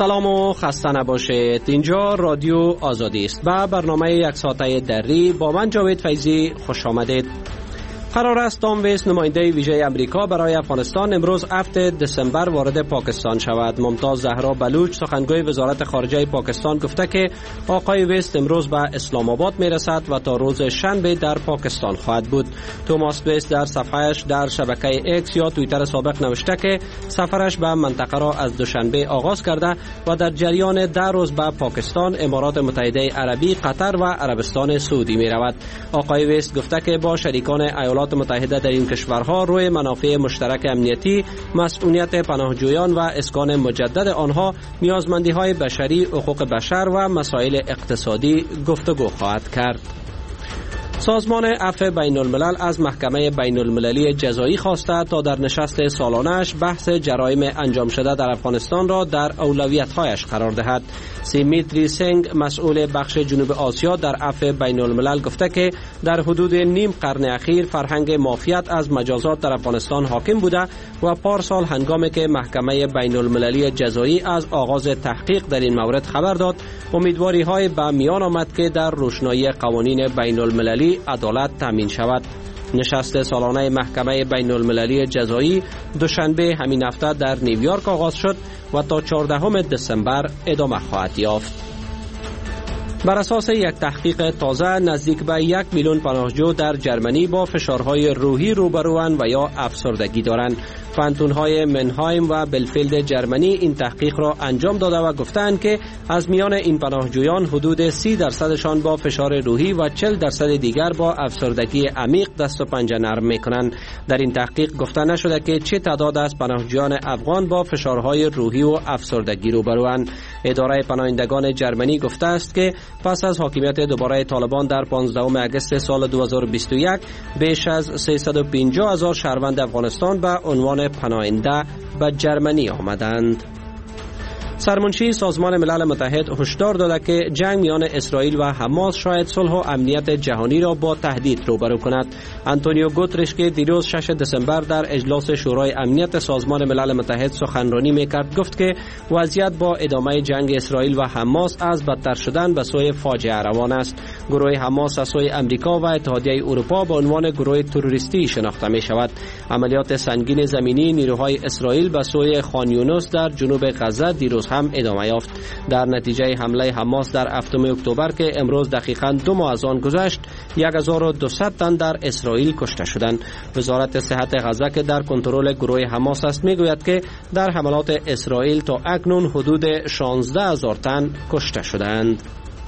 سلام و خسته نباشید. اینجا رادیو آزادی است و برنامه یک ساعته دری با من جاوید فیضی خوش آمدید. قرار است تام ویس نماینده ویژه امریکا برای افغانستان امروز 7 دسامبر وارد پاکستان شود. ممتاز زهرا بلوچ سخنگوی وزارت خارجه پاکستان گفته که آقای ویس امروز به اسلام آباد می رسد و تا روز شنبه در پاکستان خواهد بود. توماس ویس در صفحه‌اش در شبکه ایکس یا توییتر سابق نوشته که سفرش به منطقه را از دوشنبه آغاز کرده و در جریان 10 روز به پاکستان، امارات متحده عربی، قطر و عربستان سعودی می رود. آقای ویس گفته که با شریکان ایالات متحده در این کشورها روی منافع مشترک امنیتی، مسئولیت پناهجویان و اسکان مجدد آنها، نیازمندی‌های بشری، حقوق بشر و مسائل اقتصادی گفتگو خواهد کرد. سازمان عفو بین الملل از محکمه بین المللی جزایی خواسته تا در نشست سالانه‌اش بحث جرایم انجام شده در افغانستان را در اولویت‌هایش قرار دهد. سیمیتری سنگ مسئول بخش جنوب آسیا در عفو بین الملل گفته که در حدود نیم قرن اخیر فرهنگ معافیت از مجازات در افغانستان حاکم بوده و پارسال هنگامی که محکمه بین المللی جزایی از آغاز تحقیق در این مورد خبر داد، امیدواری‌های به میان آمد که در روشنایی قوانین بین المللی عدالت تامین شود. نشست سالانه محکمه بین المللی جزایی دوشنبه همین هفته در نیویورک آغاز شد و تا 14 دسامبر ادامه خواهد یافت. بر اساس یک تحقیق تازه، نزدیک به 1 میلیون پناهجو در جرمنی با فشارهای روحی روبروان و یا افسردگی دارند. پانتون‌های منهایم و بلفیلد جرمنی این تحقیق را انجام داده و گفتند که از میان این پناهجویان حدود 30% با فشار روحی و 40% دیگر با افسردگی عمیق دست و پنجه نرم می‌کنند. در این تحقیق گفته نشده که چه تعداد از پناهجویان افغان با فشارهای روحی و افسردگی روبروند. اداره پناهندگان جرمنی گفته است که پس از حاکمیت دوباره طالبان در 15 اگست سال 2021 بیش از 350,000 شهروند افغانستان به عنوان پناهنده به جرمنی آمدند. سرمنشی سازمان ملل متحد هشدار داده که جنگ میان اسرائیل و حماس شاید صلح و امنیت جهانی را با تهدید روبرو کند. آنتونیو گوترش که دیروز 6 دسامبر در اجلاس شورای امنیت سازمان ملل متحد سخنرانی میکرد گفت که وضعیت با ادامه جنگ اسرائیل و حماس از بدتر شدن به سوی فاجعه روان است. گروه حماس از سوی امریکا و اتحادیه اروپا به عنوان گروه تروریستی شناخته می شود. عملیات سنگین زمینی نیروهای اسرائیل به سوی خان یونس در جنوب غزه دیروز هم ادامه یافت. در نتیجه حمله حماس در 7 اکتبر که امروز دقیقاً 2 ماه از آن گذشت، 1200 تن در اسرائیل کشته شدند. وزارت صحت غزه که در کنترل گروه حماس است میگوید که در حملات اسرائیل تا اکنون حدود 16,000 تن کشته شدند.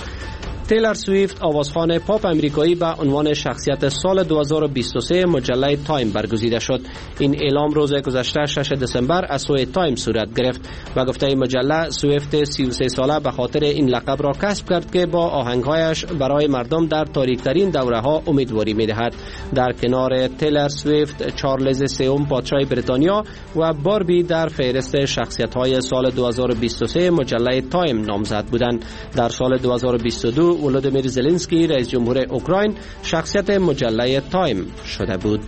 تیلر سویفت آوازخوان پاپ امریکایی به عنوان شخصیت سال 2023 مجله تایم برگزیده شد. این اعلام روز گذشته 6 دسامبر از سوی تایم صورت گرفت و گفته این مجله سویفت 33 ساله به خاطر این لقب را کسب کرد که با آهنگهایش برای مردم در تاریکترین دوره ها امیدواری می‌دهد. در کنار تیلر سویفت، چارلز سوم پادشاه بریتانیا و باربی در فهرست شخصیت‌های سال 2023 مجله تایم نامزد بودند. در سال 2022 ولودیمیر زلنسکی رئیس جمهور اوکراین شخصیت مجله تایم شده بود.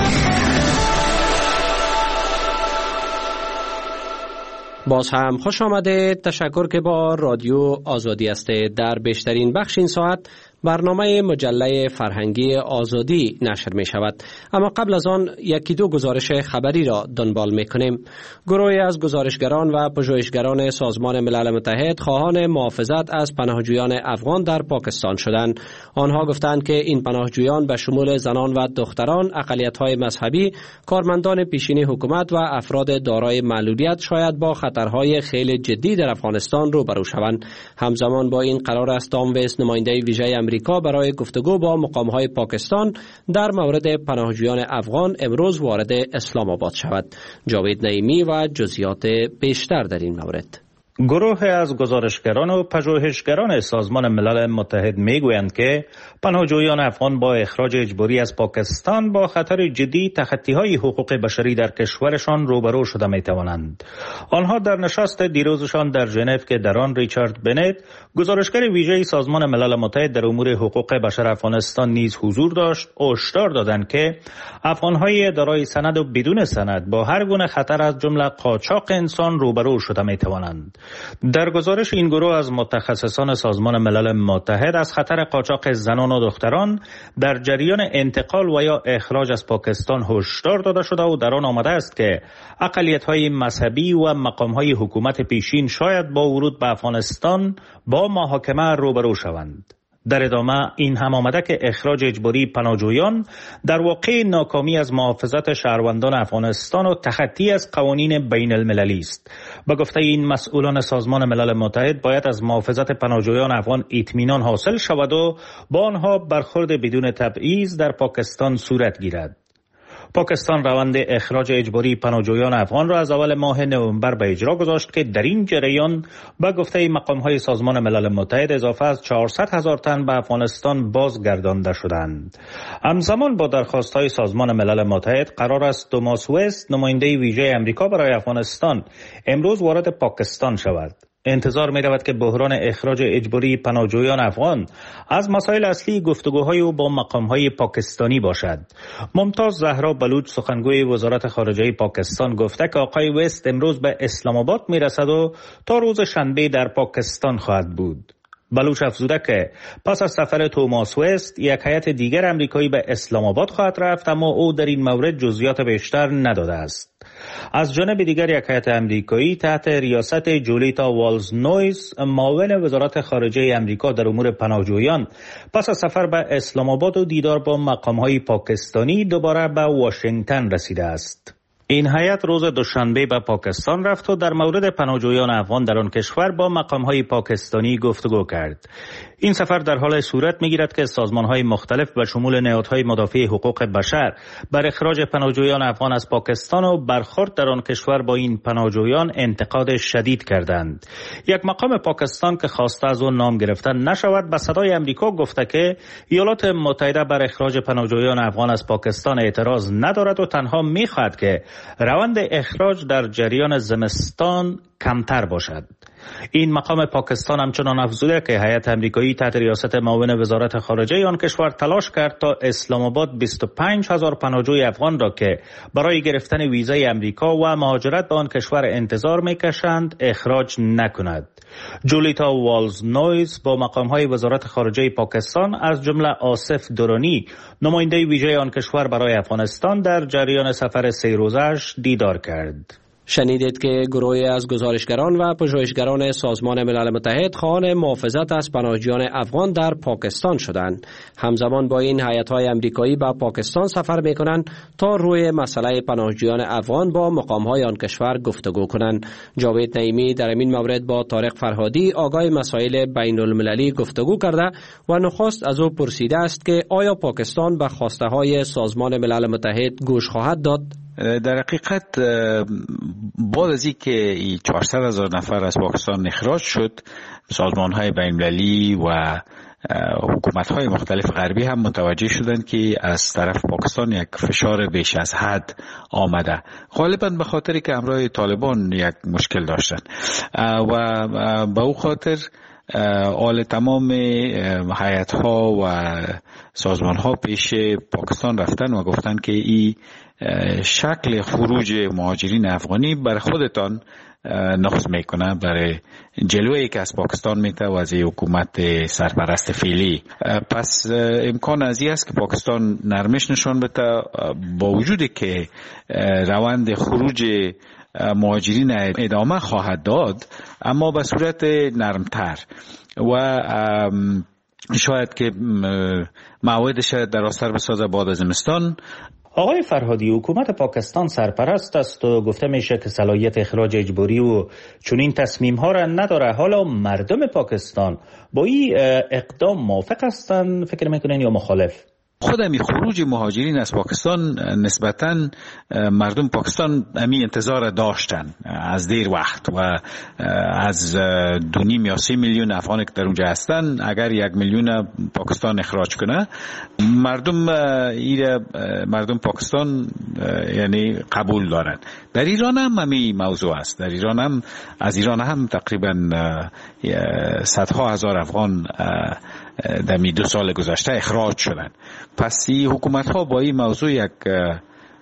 باز هم خوش آمده. تشکر که با رادیو آزادی هستید. در بیشترین بخش این ساعت برنامه مجله فرهنگی آزادی نشر می شود. اما قبل از آن یکی دو گزارش خبری را دنبال می کنیم. گروهی از گزارشگران و پژوهشگران سازمان ملل متحد خواهان محافظت از پناهجویان افغان در پاکستان شدند. آنها گفتند که این پناهجویان به شمول زنان و دختران، اقلیت‌های مذهبی، کارمندان پیشین حکومت و افراد دارای معلولیت شاید با خطرهای خیلی جدی در افغانستان روبرو شوند. همزمان با این قرار است تام ویس نماینده ویژه امریکا برای گفتگو با مقام‌های پاکستان در مورد پناهجویان افغان امروز وارد اسلام آباد شود. جاوید نعیمی و جزئیات بیشتر در این مورد. گروه از گزارشگران و پژوهشگران سازمان ملل متحد میگویند که پناهجویان افغان با اخراج اجباری از پاکستان با خطر جدی تخطی‌های حقوق بشری در کشورشان روبرو شده میتوانند. آنها در نشست دیروزشان در ژنو که در آن ریچارد بنت، گزارشگر ویژه سازمان ملل متحد در امور حقوق بشر افغانستان نیز حضور داشت، هشدار دادند که افغان‌های دارای سند و بدون سند با هر گونه خطر از جمله قاچاق انسان روبرو شده میتوانند. در گزارش این گروه از متخصصان سازمان ملل متحد از خطر قاچاق زنان و دختران در جریان انتقال و یا اخراج از پاکستان هشدار داده شده و در آن آمده است که اقلیت‌های مذهبی و مقام‌های حکومت پیشین شاید با ورود به افغانستان با محاکمه روبرو شوند. در ادامه این هم آمده که اخراج اجباری پناهجویان در واقع ناکامی از محافظت شهروندان افغانستان و تخطی از قوانین بین المللی است. به گفته این مسئولان سازمان ملل متحد باید از محافظت پناهجویان افغان اطمینان حاصل شود و با آنها برخورد بدون تبعیض در پاکستان صورت گیرد. پاکستان روند اخراج اجباری پناهجویان افغان را از اول ماه نوامبر به اجرا گذاشت که در این جریان به گفته مقام‌های سازمان ملل متحد اضافه از 400,000 تن به افغانستان بازگردانده شدند. همزمان با درخواست‌های سازمان ملل متحد قرار است توماس وست، نماینده ویژه آمریکا برای افغانستان، امروز وارد پاکستان شود. انتظار می رود که بحران اخراج اجباری پناهجویان افغان از مسائل اصلی گفتگوهای او با مقامهای پاکستانی باشد. ممتاز زهرا بلوچ، سخنگوی وزارت خارجه پاکستان، گفته که آقای وست امروز به اسلام آباد می رسد و تا روز شنبه در پاکستان خواهد بود. بلوچ افزوده که پس از سفر توماس وست یک هیئت دیگر امریکایی به اسلام آباد خواهد رفت، اما او در این مورد جزئیات بیشتر نداده است. از جانب دیگر یک هیئت امریکایی تحت ریاست جولیتا والز نویز، معاون وزارت خارجه امریکا در امور پناهجویان، پس از سفر به اسلام آباد و دیدار با مقام‌های پاکستانی دوباره به واشنگتن رسیده است. این هیئت روز دوشنبه به پاکستان رفت و در مورد پناهجویان افغان در آن کشور با مقام‌های پاکستانی گفتگو کرد. این سفر در حال صورت می‌گیرد که سازمان‌های مختلف به شمول نهادهای مدافع حقوق بشر بر اخراج پناهجویان افغان از پاکستان و برخورد در آن کشور با این پناهجویان انتقاد شدید کردند. یک مقام پاکستان که خواسته از آن نام گرفتن نشود به صدای آمریکا گفته که ایالات متحده بر اخراج پناهجویان افغان از پاکستان اعتراض ندارد و تنها می‌خواهد که روند اخراج در جریان زمستان کمتر باشد. این مقام پاکستان همچنان افزوده که هیئت امریکایی تحت ریاست معاون وزارت خارجه آن کشور تلاش کرد تا اسلام آباد 25,000 پناهجوی افغان را که برای گرفتن ویزای امریکا و مهاجرت به آن کشور انتظار میکشند اخراج نکند. جولیتا والز نویز با مقام‌های وزارت خارجه پاکستان از جمله آصف درانی، نماینده ویژه آن کشور برای افغانستان، در جریان سفر 3 روزه‌اش دیدار کرد. شنیدید که گروهی از گزارشگران و پژوهشگران سازمان ملل متحد خواهان محافظت از پناهجویان افغان در پاکستان شدند. همزمان با این هیئت‌های آمریکایی به پاکستان سفر می‌کنند تا روی مسئله پناهجویان افغان با مقام‌های آن کشور گفتگو کنند. جاوید نعیمی در این مورد با طارق فرهادی، آگاه مسائل بین المللی، گفتگو کرده و نخست از او پرسیده است که آیا پاکستان به خواسته‌های سازمان ملل متحد گوش خواهد داد؟ در حقیقت بعد از اینکه 400,000 نفر از پاکستان اخراج شد، سازمان‌های بین‌المللی و حکومت‌های مختلف غربی هم متوجه شدند که از طرف پاکستان یک فشار بیش از حد آمده، غالباً به خاطری که همراه طالبان یک مشکل داشتن و به او خاطر آل تمام هیئت‌ها و سازمان‌ها پیش پاکستان رفتن و گفتن که این شکل خروج مهاجرین افغانی برای خودتان نقض میکنه، برای جلوی که از پاکستان میته و از حکومت سرپرست فعلی. پس امکان از این است که پاکستان نرمش نشان بده، با وجودی که روند خروج مهاجرین ادامه خواهد داد، اما به صورت نرمتر و شاید که موعدش درازتر بسازه بعد از زمستان. آقای فرهادی، حکومت پاکستان سرپرست است و گفته میشه که صلاحیت اخراج اجباری و چنین تصمیم ها را نداره. حالا مردم پاکستان با این اقدام موافق هستند فکر میکنین یا مخالف؟ خودمی خروج مهاجرین از پاکستان نسبتاً مردم پاکستان امی انتظار داشتن از دیر وقت و از 2.5 یا 3 میلیون افغان که در اونجا هستن، اگر 1 میلیون پاکستان اخراج کنه، مردم پاکستان یعنی قبول دارن. در ایران هم امی موضوع است. در ایران هم از ایران هم تقریبا صدها هزار افغان در 2 سال گذشته اخراج شدن. پس این حکومت ها با این موضوع یک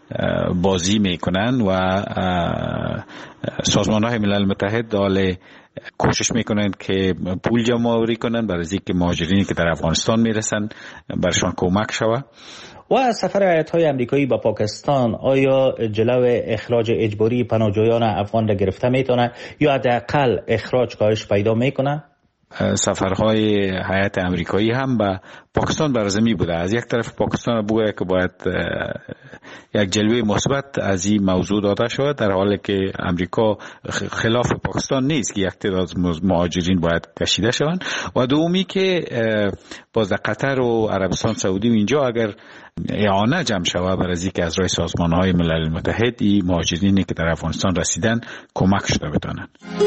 بازی میکنن و سازمان های ملل متحد حال کوشش میکنند که پول جمع آوری کنند برای اینکه مهاجرینی که در افغانستان میرسن برشان کمک شود. و سفر هیئت‌های آمریکایی به پاکستان آیا جلو اخراج اجباری پناهجویان افغان را گرفته میتونه یا حداقل اخراج کاهش پیدا میکنه؟ سفرهای هیئت آمریکایی هم به پاکستان برزمی بوده. از یک طرف پاکستان بوده که باید یک جلوه مثبت از این موضوع داده شود، در حالی که امریکا خلاف پاکستان نیست که یک تعداد مهاجرین باید کشیده شوند. و دومی که باز در قطر و عربستان سعودی و اینجا اگر اعانه جمع شود برای اینکه از راه سازمان‌های ملل متحد این مهاجرینی که در افغانستان رسیدن کمک شده بتانند.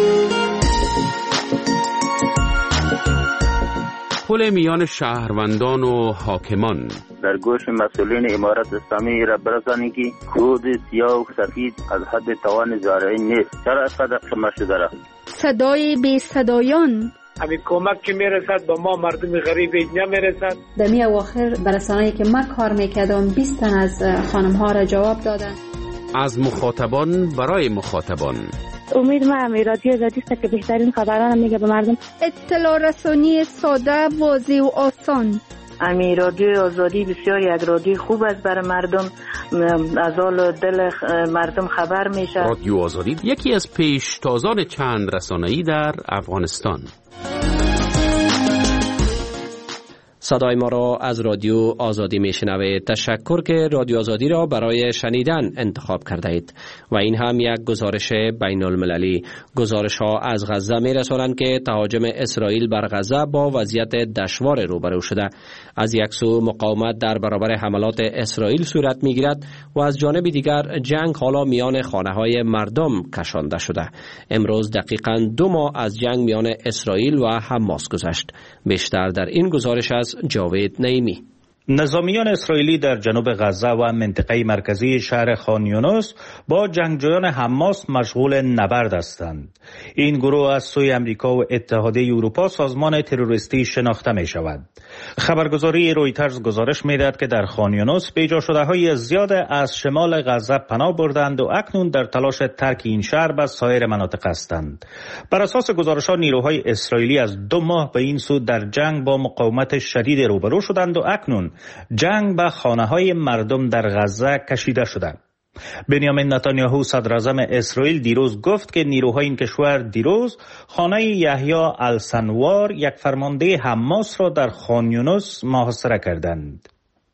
پل میان شهروندان و حاکمان. در گوش مسئولین امارت اسلامی را برسانید که کود سیاه و سفید از حد توان زارعین نیست. چرا اینقدر شما شده را؟ صدای بی صدایان. همین کمک که میرسد با ما مردم غریب اینجا میرسد. دمی اواخر برسانه‌ای که من کار میکردم 20 تن از خانم ها را جواب دادن. از مخاطبان برای مخاطبان. امید ما رادیو آزادی است که بهترین خبران میگه به مردم. اطلاع رسانی ساده، واضح و آسان. رادیو آزادی بسیار یک رادیو خوب است برای مردم، از حال دل مردم خبر میشه. رادیو آزادی یکی از پیشتازان چند رسانه‌ای در افغانستان. صدای ما را از رادیو آزادی میشنوید. تشکر که رادیو آزادی را برای شنیدن انتخاب کرده اید. و این هم یک گزارش بین المللی. گزارش ها از غزه می رسانند که تهاجم اسرائیل بر غزه با وضعیت دشوار روبرو شده. از یک سو مقاومت در برابر حملات اسرائیل صورت می گیرد و از جانب دیگر جنگ حالا میان خانه های مردم کشانده شده. امروز دقیقاً 2 ماه از جنگ میان اسرائیل و حماس گذشت. بیشتر در این گزارش از جاوید نعیمی. نظامیان اسرائیلی در جنوب غزه و منطقه مرکزی شهر خان یونس با جنگجویان حماس مشغول نبرد هستند. این گروه از سوی امریکا و اتحادیه اروپا سازمان تروریستی شناخته می شود. خبرگزاری رویترز گزارش می دهد که در خان یونس پیدا شده های زیاد از شمال غزه پناه بردند و اکنون در تلاش ترک این شهر به سایر مناطق هستند. بر اساس گزارش ها نیروهای اسرائیلی از 2 ماه به این سو در جنگ با مقاومت شدید روبرو شدند و اکنون جنگ به خانه‌های مردم در غزه کشیده شده. بنیامین نتانیاهو صدر اعظم اسرائیل دیروز گفت که نیروهای این کشور دیروز خانه یحیی السنوار یک فرمانده حماس را در خان یونس محاصره کردند.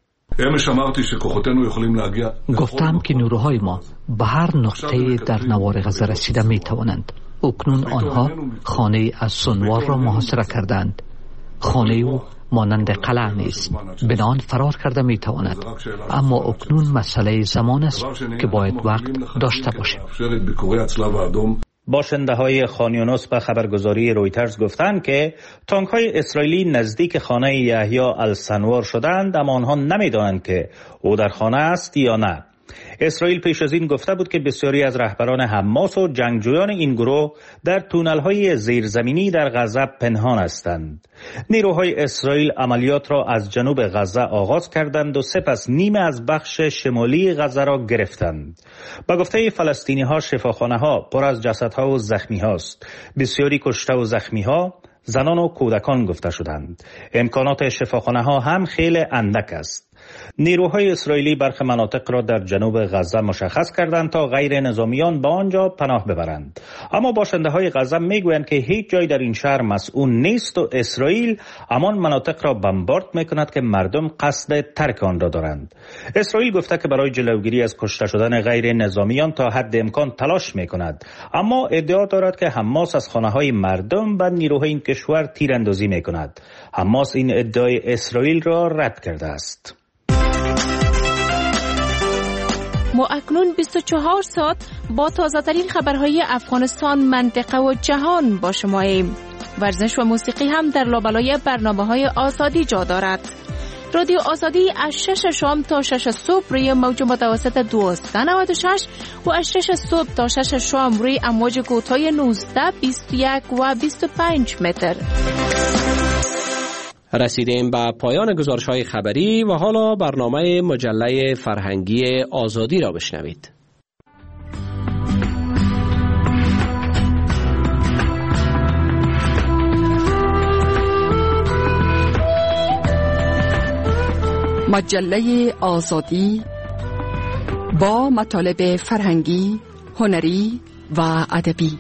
گفتم که نیروهای ما به هر نقطه در نوار غزه رسیده می توانند. اکنون آنها خانه السنوار را محاصره کردند. خانه او مانند قلعه نیست، بنان فرار کرده می تواند، اما اکنون مسئله زمان است که باید وقت داشته باشیم. باشنده های خان یونس به خبرگزاری رویترز گفتند که تانک های اسرائیلی نزدیک خانه یحیی السنوار شدند، اما آنها نمی‌دانند که او در خانه است یا نه. اسرائیل پیش از این گفته بود که بسیاری از رهبران حماس و جنگجویان این گروه در تونل‌های زیرزمینی در غزه پنهان هستند. نیروهای اسرائیل عملیات را از جنوب غزه آغاز کردند و سپس نیمه از بخش شمالی غزه را گرفتند. با گفته فلسطینی‌ها شفاخانه‌ها پر از جسدها و زخمی‌هاست. بسیاری کشته و زخمی‌ها زنان و کودکان گفته شدند. امکانات شفاخانه‌ها هم خیلی اندک است. نیروهای اسرائیلی برخی مناطق را در جنوب غزه مشخص کردند تا غیر نظامیان به آنجا پناه ببرند. اما باشنده‌های غزه میگویند که هیچ جای در این شهر مسئول نیست و اسرائیل همان مناطق را بمبارد میکند که مردم قصد ترک آن را دارند. اسرائیل گفته که برای جلوگیری از کشته شدن غیر نظامیان تا حد امکان تلاش میکند، اما ادعا دارد که حماس از خانه‌های مردم و نیروهای این کشور تیراندازی میکند. حماس این ادعای اسرائیل را رد کرده است. ما اکنون 24 ساعت با تازه‌ترین خبرهای افغانستان، منطقه و جهان با شماییم. ورزش و موسیقی هم در لابلای برنامه‌های آزادی جا دارد. رادیو آزادی از 6 شام تا 6 صبح روی موج متوسط 1296 و از 6 صبح تا 6 شام روی امواج کوتاه 19، 21 و 25 متر. رسیدیم به پایان گزارش‌های خبری و حالا برنامه مجله فرهنگی آزادی را بشنوید. مجله آزادی با مطالب فرهنگی، هنری و ادبی.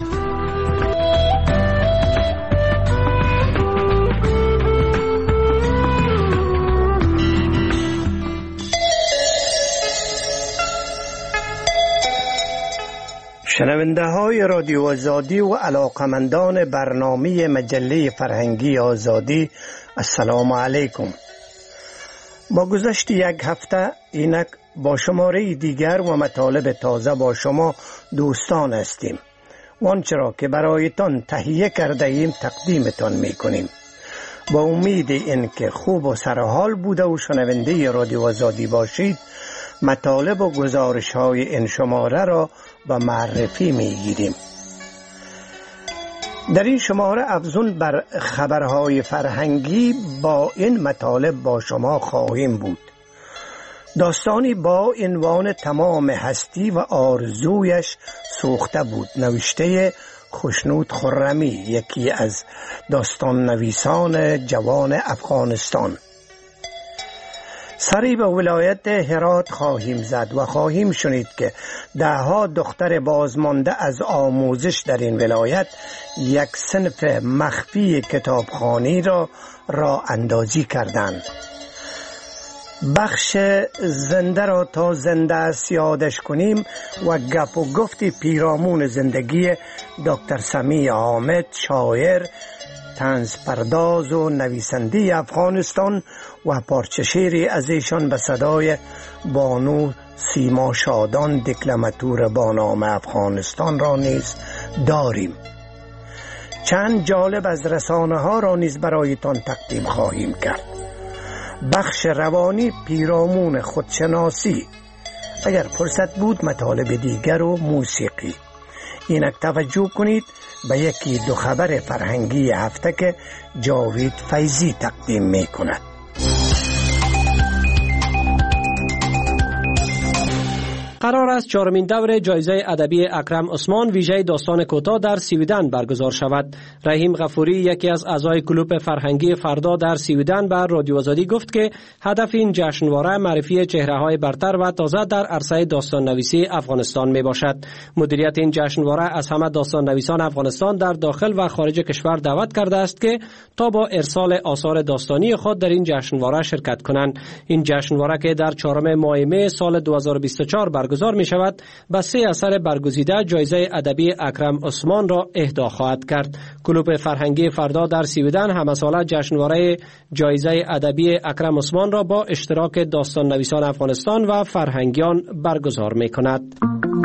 شنونده های رادیو آزادی و علاقمندان برنامه مجله فرهنگی آزادی، السلام علیکم. با گذشت یک هفته اینک با شماره دیگر و مطالب تازه با شما دوستان هستیم و آنچه را که برایتان تهیه کرده ایم تقدیمتان می کنیم با امید اینکه خوب و سرحال بوده و شنونده رادیو آزادی باشید. مطالب و گزارش های این شماره را به معرفی می گیریم. در این شماره افزون بر خبرهای فرهنگی با این مطالب با شما خواهیم بود. داستانی با عنوان تمام هستی و آرزویش سوخته بود، نوشته خشنود خرمی، یکی از داستان نویسان جوان افغانستان. سری به ولایت هرات خواهیم زد و خواهیم شنید که دهها دختر بازمانده از آموزش در این ولایت یک صنف مخفی کتابخوانی را راه اندازی کردند. بخش زنده را تا زنده است یادش کنیم و گپ و گفت پیرامون زندگی دکتر سمیع حامد، شاعر، طنز پرداز و نویسنده افغانستان و پارچه شعری از ایشان به صدای بانو سیما شادان، دکلماتور با نام افغانستان را نیز داریم. چند جالب از رسانه ها را نیز برایتان تقدیم خواهیم کرد. بخش روانی پیرامون خودشناسی، اگر فرصت بود مطالب دیگر و موسیقی. اینک توجه کنید به یکی دو خبر فرهنگی هفته که جاوید فیضی تقدیم می کند. قرار است چهارمین دور جایزه ادبی اکرم عثمان ویژه داستان کوتاه در سویدن برگزار شود. رحیم غفوری، یکی از اعضای کلوب فرهنگی فردا در سویدن، بر رادیو آزادی گفت که هدف این جشنواره معرفی چهره‌های برتر و تازه در عرصه داستان نویسی افغانستان می باشد. مدیریت این جشنواره از همه داستان نویسان افغانستان در داخل و خارج کشور دعوت کرده است که تا با ارسال آثار داستانی خود در این جشنواره شرکت کنند. این جشنواره که در 4 ماه می سال 2024 برگزار می شود، به 3 اثر برگزیده جایزه ادبی اکرم عثمان را اهدا خواهد کرد. کلوب فرهنگی فردا در سویدن همه ساله جشنواره جایزه ادبی اکرم عثمان را با اشتراک داستان نویسان افغانستان و فرهنگیان برگزار می کند.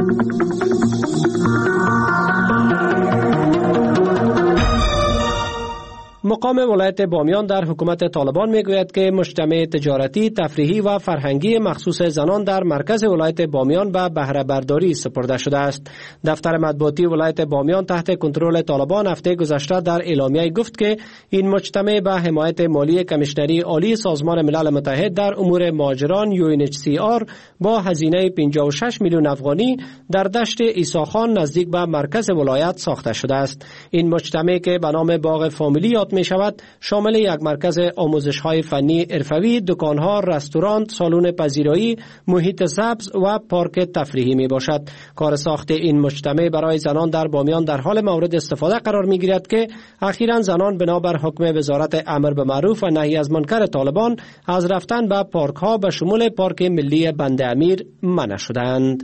مقام ولایت بامیان در حکومت طالبان میگوید که مجتمع تجارتی، تفریحی و فرهنگی مخصوص زنان در مرکز ولایت بامیان به بهره برداری سپرده شده است. دفتر مطبوعاتی ولایت بامیان تحت کنترل طالبان هفته گذشته در اعلامیه گفت که این مجتمع به حمایت مالی کمیشنری عالی سازمان ملل متحد در امور مهاجران UNHCR با هزینه 56 میلیون افغانی در دشت عیسی خان نزدیک به مرکز ولایت ساخته شده است. این مجتمع که به نام باغ فامیلی یاد می شود شامل یک مرکز آموزش های فنی حرفه‌ای، دکان‌ها، رستوران، سالن پذیرایی، محیط سبز و پارک تفریحی می باشد. کار ساخت این مجتمع برای زنان در بامیان در حال مورد استفاده قرار می گیرد که اخیراً زنان بنابر حکم وزارت امر به معروف و نهی از منکر طالبان از رفتن به پارک ها به شمول پارک ملی بند امیر منع شدند.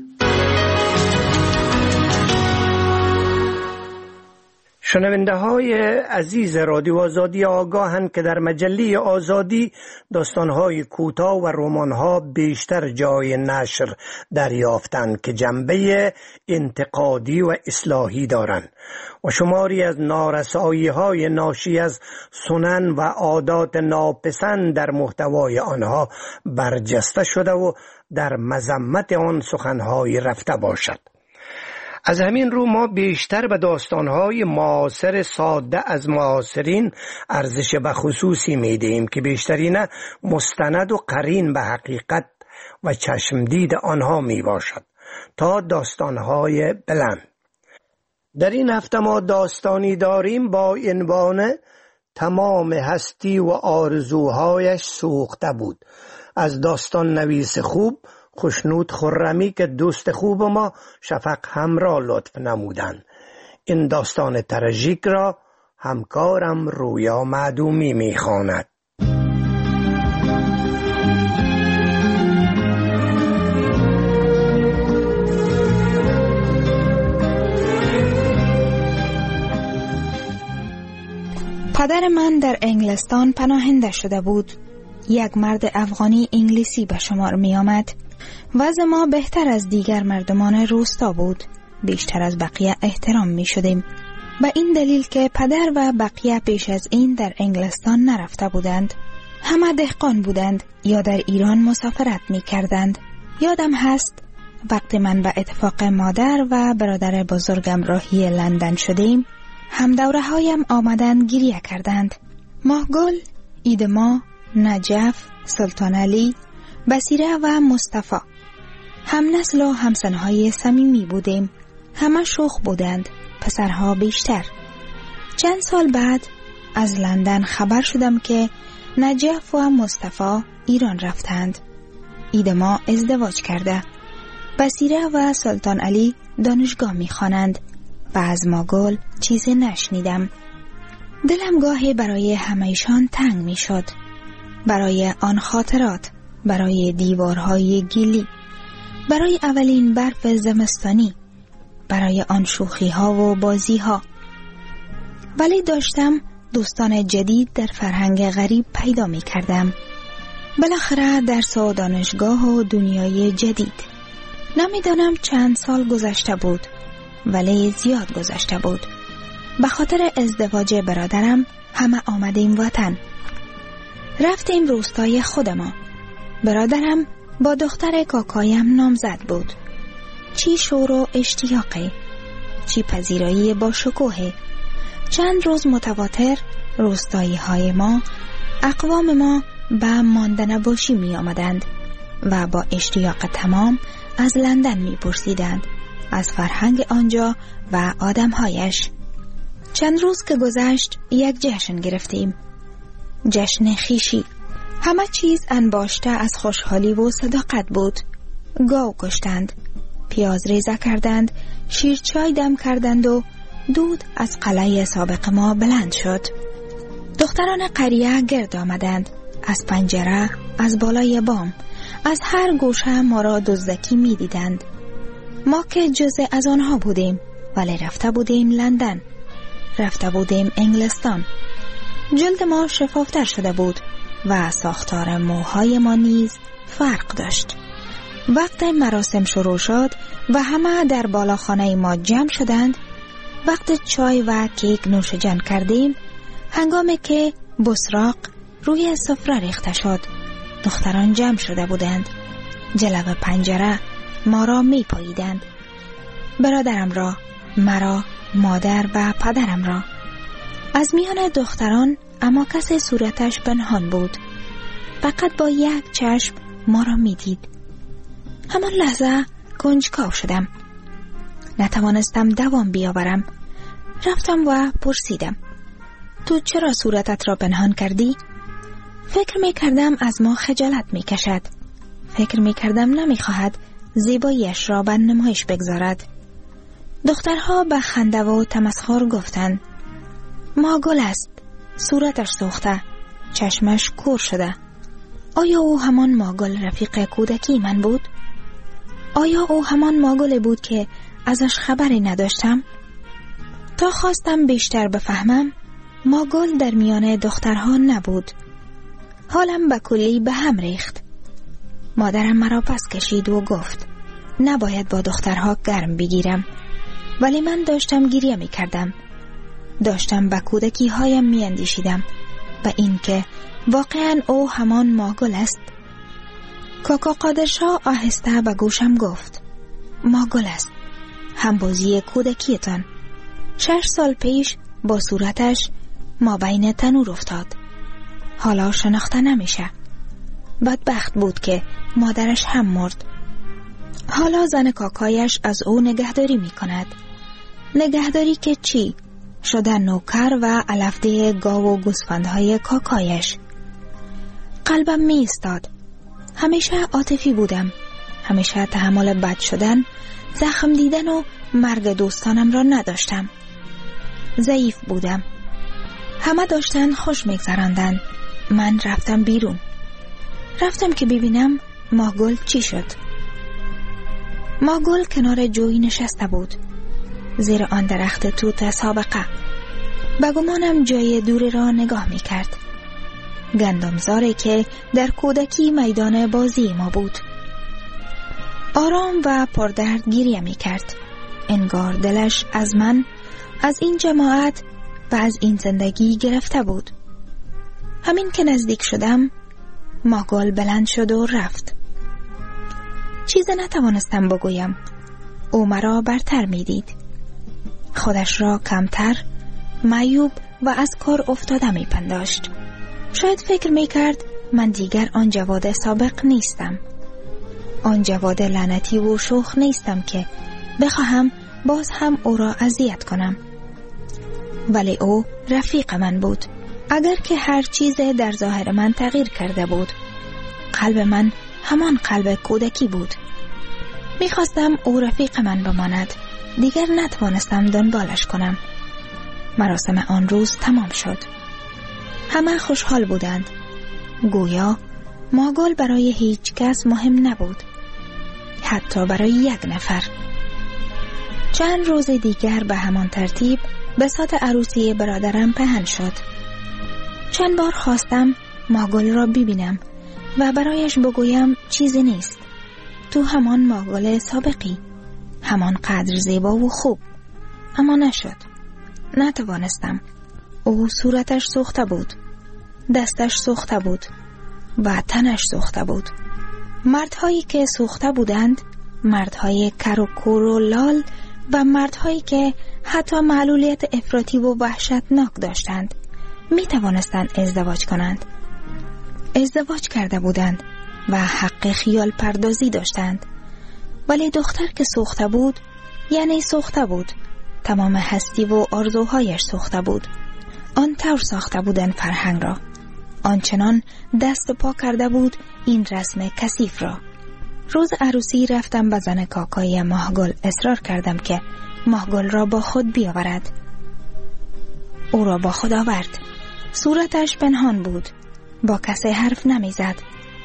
شنونده های عزیز رادیو آزادی آگاهند که در مجله آزادی داستانهای کوتاه و رمانها بیشتر جای نشر دریافتند که جنبه انتقادی و اصلاحی دارند و شماری از نارسایی‌های ناشی از سنن و عادات ناپسند در محتوای آنها برجسته شده و در مذمت آن سخنهای رفته باشد. از همین رو ما بیشتر به داستانهای معاصر ساده از معاصرین ارزش به خصوصی میدهیم که بیشترین مستند و قرین به حقیقت و چشمدید آنها می باشد تا داستانهای بلند. در این هفته ما داستانی داریم با عنوان تمام هستی و آرزوهایش سوخته بود. از داستان نویس خوب خوشنود خرمی که دوست خوب ما شفق همراه لطف نمودند. این داستان تراژیک را همکارم رویا معدومی می‌خواند. پدر من در انگلستان پناهنده شده بود. یک مرد افغانی انگلیسی به شمار می آمد. وضع ما بهتر از دیگر مردمان روستا بود. بیشتر از بقیه احترام می شدیم. به این دلیل که پدر و بقیه پیش از این در انگلستان نرفته بودند. همه دهقان بودند یا در ایران مسافرت می کردند. یادم هست وقتی من به اتفاق مادر و برادر بزرگم راهی لندن شدیم، هم دوره هایم آمدن گریه کردند. ماهگل، ایدما، نجف، سلطان علی، بصیره و مصطفی. هم نسل و همسنهای صمیمی بودیم. همه شوخ بودند، پسرها بیشتر. چند سال بعد از لندن خبر شدم که نجف و مصطفی ایران رفتند. ایدما ازدواج کرده. بصیره و سلطان علی دانشگاه می‌خوانند. و از ماگل چیزی نشنیدم. دلم گاهی برای همه‌شان تنگ می شد. برای آن خاطرات، برای دیوارهای گلی، برای اولین برف زمستانی، برای آن شوخی‌ها و بازی‌ها. ولی داشتم دوستان جدید در فرهنگ غریب پیدا می کردم. بالاخره درس و دانشگاه و دنیای جدید. نمیدانم چند سال گذشته بود، ولی زیاد گذشته بود. به خاطر ازدواج برادرم همه آمدیم وطن. رفتیم روستای خود ما. برادرم با دختر کاکایم نامزد بود. چی شور و اشتیاقی، چی پذیرایی با شکوه. چند روز متواتر روستایی های ما، اقوام ما به ماندنباشی می آمدند و با اشتیاق تمام از لندن می پرسیدند، از فرهنگ آنجا و آدمهایش. چند روز که گذشت یک جشن گرفتیم. جشن خیشی. همه چیز انباشته از خوشحالی و صداقت بود. گاو کشتند، پیاز ریزه کردند، شیرچای دم کردند و دود از قلعه سابق ما بلند شد. دختران قریه گرد آمدند. از پنجره، از بالای بام، از هر گوشه ما را دزدکی می دیدند. ما که جزء از آنها بودیم، ولی رفته بودیم لندن، رفته بودیم انگلستان. جلد ما شفافتر شده بود و ساختار موهای ما نیز فرق داشت. وقت مراسم شروع شد و همه در بالاخانه ما جمع شدند. وقت چای و کیک نوش جان کردیم، هنگامی که بسراق روی سفره ریخته شد، دختران جمع شده بودند. جلو پنجره ما را می پاییدند. برادرم را، مرا، مادر و پدرم را. از میان دختران اما کسی صورتش پنهان بود. فقط با یک چشم ما را می دید. همان لحظه کنجکاو شدم. نتوانستم دوام بیاورم. رفتم و پرسیدم، تو چرا صورتت را پنهان کردی؟ فکر می کردم از ما خجالت می کشد. فکر می کردم نمی خواهد زیباییش را به نمایش بگذارد. دخترها به خنده و تمسخر گفتند، ما گل است، صورتش سوخته، چشمش کور شده. آیا او همان ماگل رفیق کودکی من بود؟ آیا او همان ماگل بود که ازش خبری نداشتم؟ تا خواستم بیشتر بفهمم، ماگل در میان دخترها نبود. حالم به کلی به هم ریخت. مادرم مرا پس کشید و گفت نباید با دخترها گرم بگیرم، ولی من داشتم گریه می کردم. داشتم به کودکی هایم می اندیشیدم و این که واقعا او همان ماگل است. کاکا قادرشاه آهسته به گوشم گفت ماگل است، هم بازی کودکیتان. 6 سال پیش با صورتش ما بین تنور افتاد. حالا شناخته نمیشه. بدبخت بود که مادرش هم مرد. حالا زن کاکایش از او نگهداری می کند. نگهداری که چی؟ شدن نوکر و علفده گاو و گوسفندهای کاکایش. قلبم می ایستاد. همیشه عاطفی بودم. همیشه تحمل بد شدن، زخم دیدن و مرگ دوستانم را نداشتم. ضعیف بودم. همه داشتن خوش میگذراندن. من رفتم بیرون. رفتم که ببینم ماهگل چی شد. ماهگل کنار جوی نشسته بود، زیر آن درخت توت سابقه. به گمانم جای دوری را نگاه می کرد. گندمزاری که در کودکی میدان بازی ما بود. آرام و پردرد گریه می کرد. انگار دلش از من، از این جماعت و از این زندگی گرفته بود. همین که نزدیک شدم، ماهگل بلند شد و رفت. چیز نتوانستم بگویم. او مرا برتر می دید. خودش را کمتر، معیوب و از کار افتاده می پنداشت. شاید فکر می کرد من دیگر آن جواد سابق نیستم. آن جواد لعنتی و شوخ نیستم که بخواهم باز هم او را اذیت کنم. ولی او رفیق من بود. اگر که هر چیز در ظاهر من تغییر کرده بود، قلب من همان قلب کودکی بود. میخواستم او رفیق من بماند. دیگر نتوانستم دنبالش کنم. مراسم آن روز تمام شد. همه خوشحال بودند. گویا ماهگل برای هیچ کس مهم نبود، حتی برای یک نفر. چند روز دیگر به همان ترتیب بساط عروسی برادرم پهن شد. چند بار خواستم ماهگل را ببینم و برایش بگویم چیزی نیست. تو همان ماهگل سابقی، همان قدر زیبا و خوب. اما نشد. نتوانستم. او صورتش سوخته بود، دستش سوخته بود و تنش سوخته بود. مردهایی که سوخته بودند، مردهای کر و کور و لال و مردهایی که حتی معلولیت افراطی و وحشتناک داشتند، می توانستند ازدواج کنند. ازدواج کرده بودند و حق خیال پردازی داشتند. ولی دختر که سوخته بود، یعنی سوخته بود. تمام هستی و آرزوهایش سوخته بود. آن طور ساخته بودن فرهنگ را. آنچنان دست پا کرده بود این رسم کثیف را. روز عروسی رفتم به زن کاکای ماهگل اصرار کردم که ماهگل را با خود بیاورد. او را با خود آورد. صورتش پنهان بود. با کسی حرف نمی زد.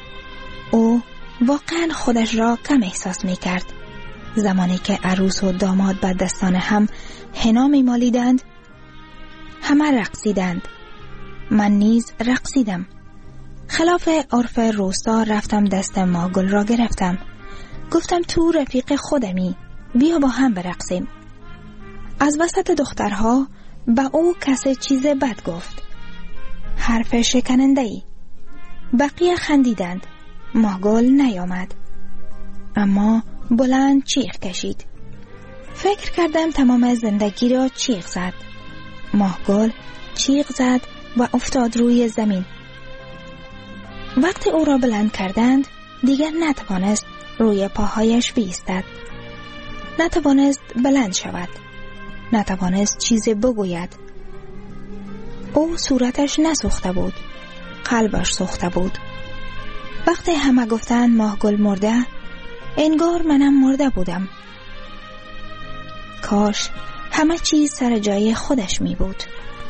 او واقعا خودش را کم احساس می کرد. زمانی که عروس و داماد به دستان هم حنا می مالیدند، همه رقصیدند. من نیز رقصیدم. خلاف عرف روستا رفتم دست ماهگل را گرفتم. گفتم تو رفیق خودمی، بیا با هم برقصیم. از وسط دخترها به او کسی چیز بد گفت، حرف شکننده‌ای. بقیه خندیدند. ماهگل نیامد، اما بلند چیخ کشید. فکر کردم تمام زندگی را چیخ زد. ماهگل چیخ زد و افتاد روی زمین. وقتی او را بلند کردند، دیگر نتوانست روی پاهایش بایستد. نتوانست بلند شود. نتوانست چیزی بگوید. او صورتش نسوخته بود، قلبش سوخته بود. وقتی همه گفتند ماهگل مرده، انگار منم مرده بودم. کاش همه چیز سر جای خودش می بود.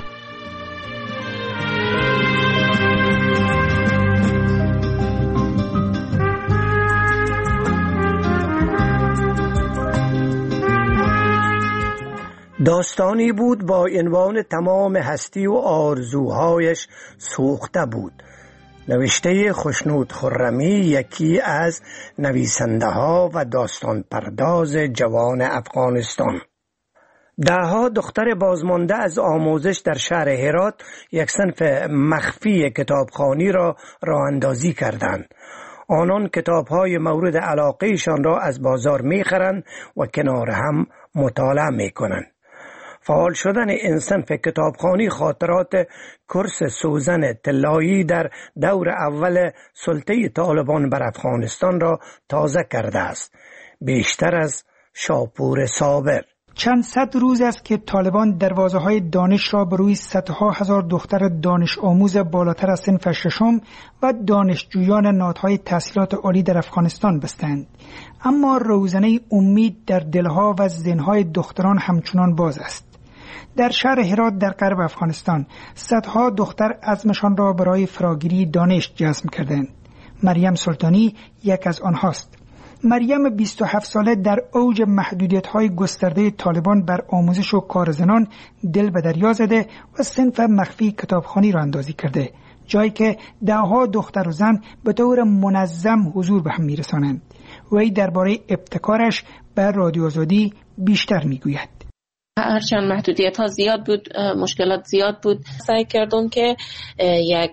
داستانی بود با عنوان تمام هستی و آرزوهایش سوخته بود. نوشته خوشنود خرمی، یکی از نویسنده ها و داستان پرداز جوان افغانستان. دهها دختر بازمانده از آموزش در شهر هرات یک صنف مخفی کتابخوانی را راه اندازی کردند. آنان کتاب‌های مورد علاقه‌شان را از بازار می‌خرند و کنار هم مطالعه می‌کنند. فعال شدن این صنف کتابخوانی خاطرات کورس سوزن طلایی در دور اول سلطه طالبان بر افغانستان را تازه کرده است، بیشتر از شاپور صابر. چند صد روز است که طالبان دروازه‌های دانش را به روی صدها هزار دختر دانش آموز بالاتر از صنف ششم و دانشجویان نهادهای تحصیلات عالی در افغانستان بستند. اما روزنه امید در دلها و ذهن‌های دختران همچنان باز است. در شهر هرات در غرب افغانستان صدها دختر عزمشان را برای فراگیری دانش جزم کردند. مریم سلطانی یک از آنهاست. مریم 27 ساله در اوج محدودیت‌های گسترده طالبان بر آموزش و کار زنان دل به دریا زده و صنف مخفی کتابخوانی را اندازی کرده، جایی که ده‌ها دختر و زن به طور منظم حضور به هم می‌رسانند. وی درباره ابتکارش بر رادیو آزادی بیشتر می‌گوید. هرچند محدودیت‌ها زیاد بود، مشکلات زیاد بود، سعی کردم که یک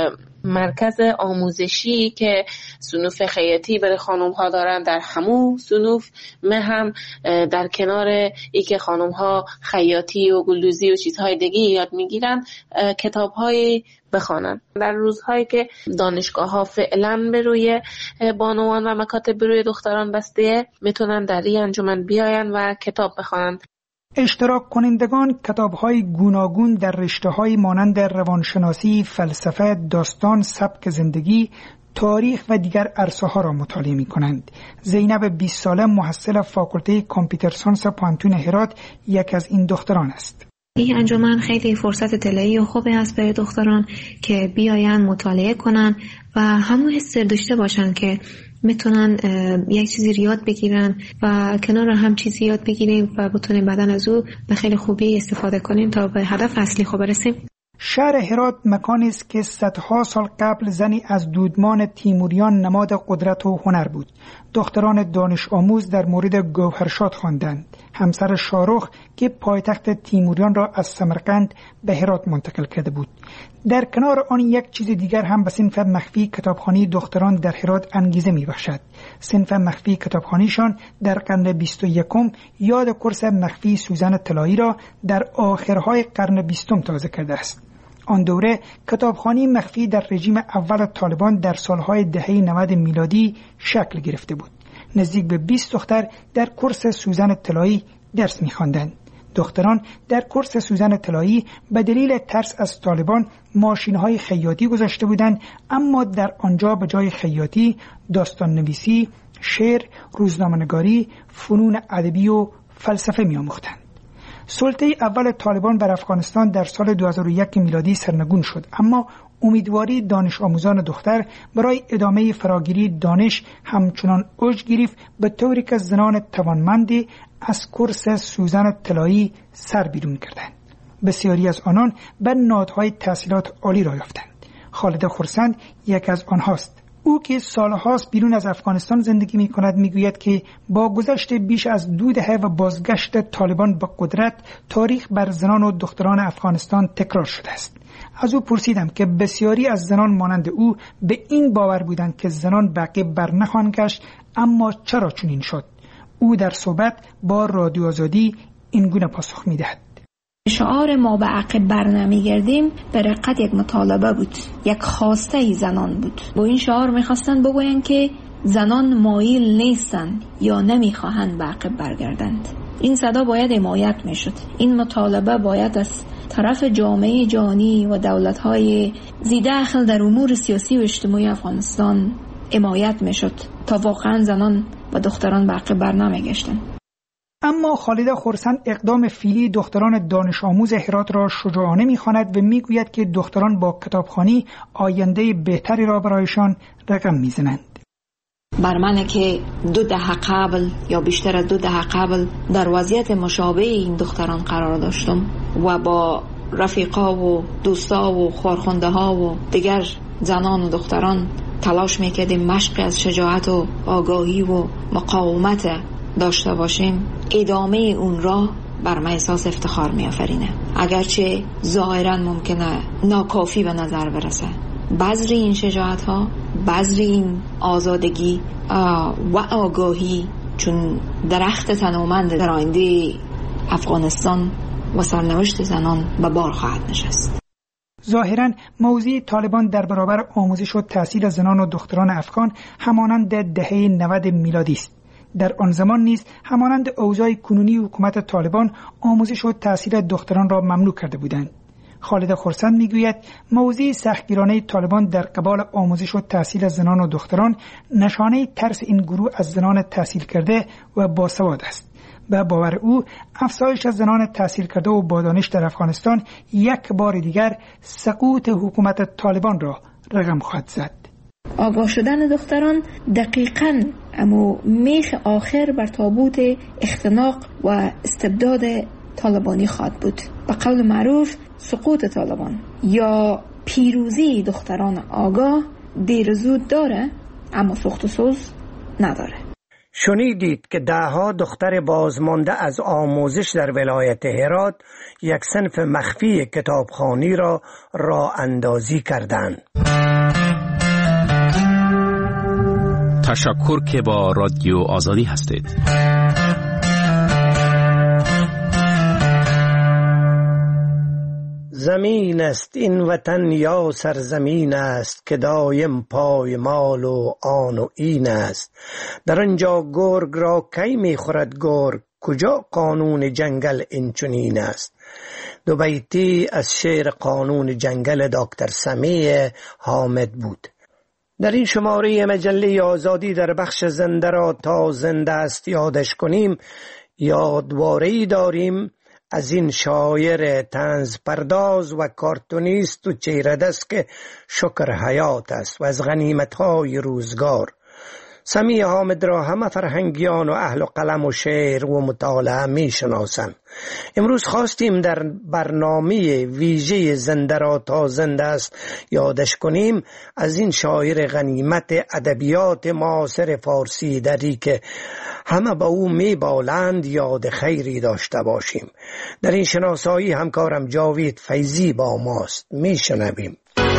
مرکز آموزشی که صنوف خیاطی برای خانم ها دارن در همون صنوف هم در کنار ای که خانم ها خیاطی و گلدوزی و چیزهای دیگه یاد میگیرن کتاب های بخوانن. در روزهایی که دانشگاه ها فعلا به روی بانوان و مکاتب به روی دختران بسته، میتونن در این انجمن بیاین و کتاب بخوانن. اشتراک کنندگان کتاب‌های گوناگون در رشته‌های مانند روانشناسی، فلسفه، داستان، سبک زندگی، تاریخ و دیگر عرصه‌ها را مطالعه می‌کنند. زینب 20 ساله محصل فاکولته کامپیوتر ساینس پانتون هرات یک از این دختران است. این انجمن خیلی فرصت طلایی و خوبی است برای دختران که بیاین مطالعه کنن و همون حس داشته باشن که میتونن یک چیزی یاد بگیرن و کنار هم چیزی یاد بگیریم و بتونیم بعدن از او به خیلی خوبی استفاده کنیم تا به هدف اصلی خود برسیم. شهر هرات مکانی است که صدها سال قبل زنی از دودمان تیموریان نماد قدرت و هنر بود. دختران دانش آموز در مورد گوهرشاد خواندند، همسر شاهرخ که پایتخت تیموریان را از سمرقند به هرات منتقل کرده بود. در کنار آن یک چیز دیگر هم به صنف مخفی کتابخوانی دختران در هرات انگیزه می‌بخشد. صنف مخفی کتابخوانیشان در قرن 21 یاد کورس مخفی سوزن طلایی را در آخرهای قرن 20 تازه کرده است. آن دوره کتابخوانی مخفی در رژیم اول طالبان در سالهای دهه 90 میلادی شکل گرفته بود. نزدیک به 20 دختر در کورس سوزن طلایی درس می‌خواندند. دختران در کورس سوزن طلایی به دلیل ترس از طالبان ماشین‌های خیاطی گذاشته بودند، اما در آنجا به جای خیاطی داستان نویسی، شعر، روزنامه‌نگاری، فنون ادبی و فلسفه می‌آموختند. سلطه اول طالبان بر افغانستان در سال 2001 میلادی سرنگون شد، اما امیدواری دانش آموزان دختر برای ادامه فراگیری دانش همچنان اوج گرفت، به طوری که زنان توانمندی از کورس سوزن طلایی سر بیرون کردند. بسیاری از آنان به نهادهای تحصیلات عالی را یافتند. خالد خرسند یک از آنهاست. او که سالهاست بیرون از افغانستان زندگی می کند میگوید که با گذشت بیش از 2 دهه و بازگشت طالبان به قدرت، تاریخ بر زنان و دختران افغانستان تکرار شده است. از او پرسیدم که بسیاری از زنان مانند او به این باور بودند که زنان به عقب بر نخواهند گشت، اما چرا چنین شد؟ او در صحبت با رادیو آزادی این گونه پاسخ می‌دهد: شعار ما به عقب بر نمیگردیم به رقت یک مطالبه بود، یک خواسته ای زنان بود. با این شعار میخواستند بگویند که زنان مایل نیستند یا نمیخواهند به عقب برگردند. این صدا باید حمایت میشد. این مطالبه باید از طرف جامعه جهانی و دولت‌های ذی دخل در امور سیاسی و اجتماعی افغانستان حمایت میشد تا واقعا زنان و دختران به عقب بر نمیگشتند. اما خالد خرسند اقدام فعلی دختران دانش آموز هرات را شجاعانه می‌خواند و میگوید که دختران با کتابخوانی آینده بهتری را برایشان رقم میزنند. بر من که 2 دهه قبل یا بیشتر از 2 دهه قبل در وضعیت مشابه این دختران قرار داشتم و با رفیقا و دوستا و خورخونده ها و دیگر زنان و دختران تلاش میکردیم مشق از شجاعت و آگاهی و مقاومت داشته باشیم، ادامه اون راه بر من احساس افتخار می‌آفرینه. اگرچه ظاهراً ممکنه ناکافی به نظر برسه، بذر این شجاعت ها، بذر این آزادگی و آگاهی چون درخت تنومند در آینده افغانستان و سرنوشت زنان به بار خواهد نشست. ظاهراً موضوع طالبان در برابر آموزش و تحصیل زنان و دختران افغان همانند دهه 90 میلادی است. در آن زمان نیز همانند اوضاع کنونی حکومت طالبان آموزش و تحصیل دختران را ممنوع کرده بودند. خالد خرسند میگوید موضع سختگیرانه طالبان در قبال آموزش و تحصیل زنان و دختران نشانه ترس این گروه از زنان تحصیل کرده و باسواد است. به باور او افزایش از زنان تحصیل کرده و با دانش در افغانستان یک بار دیگر سقوط حکومت طالبان را رقم خواهد زد. آگاه شدن دختران دقیقاً اما میخ آخر بر تابوت اختناق و استبداد طالبانی خواهد بود. به قول معروف سقوط طالبان یا پیروزی دختران آگاه دیر زود داره اما سوخت و سوز نداره. شنیدید که دهها دختر بازمانده از آموزش در ولایت هرات یک صنف مخفی کتابخوانی را راه اندازی کردند. تشکر که با رادیو آزادی هستید. زمین است این وطن یا سرزمین است که دایم پایمال و آن و این است. در آنجا گرگ را کی میخورد گرگ، کجا قانون جنگل اینچنین است. دو بیتی از شعر قانون جنگل دکتر سمیع حامد بود. در این شماره مجله آزادی در بخش زنده را تا زنده است یادش کنیم یادواره‌ای داریم از این شاعر طنز پرداز و کارتونیست و چهره دست که شکر حیات است و از غنیمت‌های روزگار. سمیع حامد را همه فرهنگیان و اهل قلم و شعر و مطالعه می شناسند. امروز خواستیم در برنامه ویژه زنده را تا زنده است یادش کنیم از این شاعر غنیمت ادبیات معاصر فارسی دری که همه با او می بالند یاد خیری داشته باشیم. در این شناسایی همکارم جاوید فیضی با ماست. می شنویم.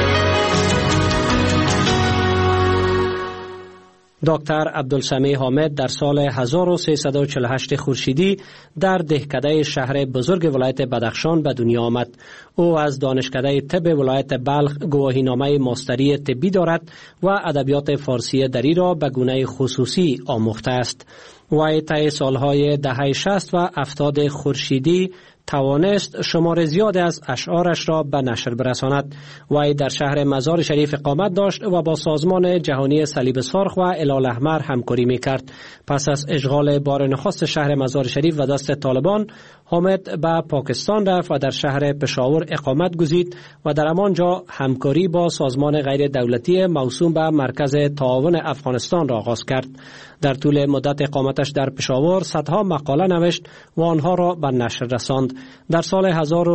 دکتر عبدالسمیع حامد در سال 1348 خورشیدی در دهکده شهر بزرگ ولایت بدخشان به دنیا آمد. او از دانشکده طب ولایت بلخ گواهینامه ماستری طبی دارد و ادبیات فارسی دری را به گونه خصوصی آموخته است. وی طی سالهای دهه 60 و 70 خورشیدی توانست شمار زیاد از اشعارش را به نشر برساند. وی در شهر مزار شریف اقامت داشت و با سازمان جهانی صلیب سرخ و هلال احمر همکاری میکرد. پس از اشغال بار نخست شهر مزار شریف و دست طالبان، حامد به پاکستان رفت و در شهر پشاور اقامت گزید و در همانجا همکاری با سازمان غیر دولتی موسوم به مرکز تعاون افغانستان را آغاز کرد. در طول مدت اقامتش در پشاور صدها مقاله نوشت و آنها را به نشر رساند. در سال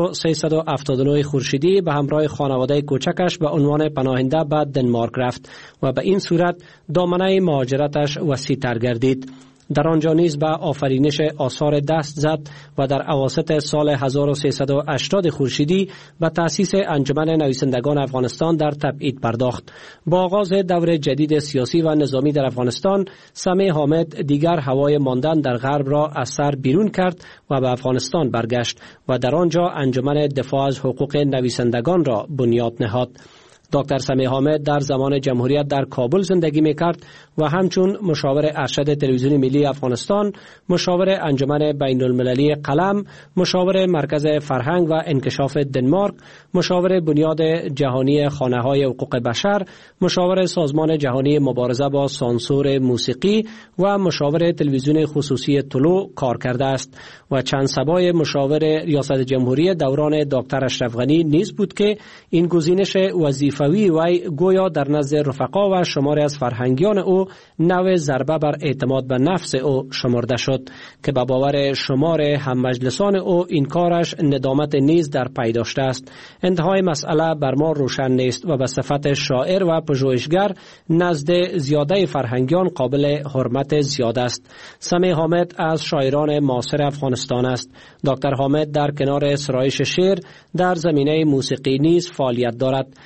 1379 خورشیدی به همراه خانواده کوچکش به عنوان پناهنده به دنمارک رفت و به این صورت دامنه مهاجرتش وسیع‌تر گردید. در آنجا نیز به آفرینش آثار دست زد و در اواسط سال 1380 خورشیدی به تأسیس انجمن نویسندگان افغانستان در تبعید پرداخت. با آغاز دور جدید سیاسی و نظامی در افغانستان، سمیع حامد دیگر هوای ماندن در غرب را از سر بیرون کرد و به افغانستان برگشت و در آنجا انجمن دفاع از حقوق نویسندگان را بنیاد نهاد. دکتر سمیع حامد در زمان جمهوریت در کابل زندگی میکرد و همچون مشاور ارشد تلویزیون ملی افغانستان، مشاور انجمن بین المللی قلم، مشاور مرکز فرهنگ و انکشاف دنمارک، مشاور بنیاد جهانی خانه‌های حقوق بشر، مشاور سازمان جهانی مبارزه با سانسور موسیقی و مشاور تلویزیون خصوصی طلوع کار کرده است و چند سبای مشاور ریاست جمهوری دوران دکتر اشرف غنی نیز بود که این گزینش وظیفه وی گویا در نزد رفقا و شماری از فرهنگیان او نوع ضربه بر اعتماد به نفس او شمرده شد که به باور شمار هم مجلسان او این کارش ندامت نیز در پی داشته است. انتهای مسئله بر ما روشن نیست و به صفت شاعر و پژوهشگر نزد زیاده فرهنگیان قابل حرمت زیاد است. سمیع حامد از شاعران معاصر افغانستان است. دکتر حامد در کنار سرایش شعر در زمینه موسیقی نیز فعالیت دارد. ترانه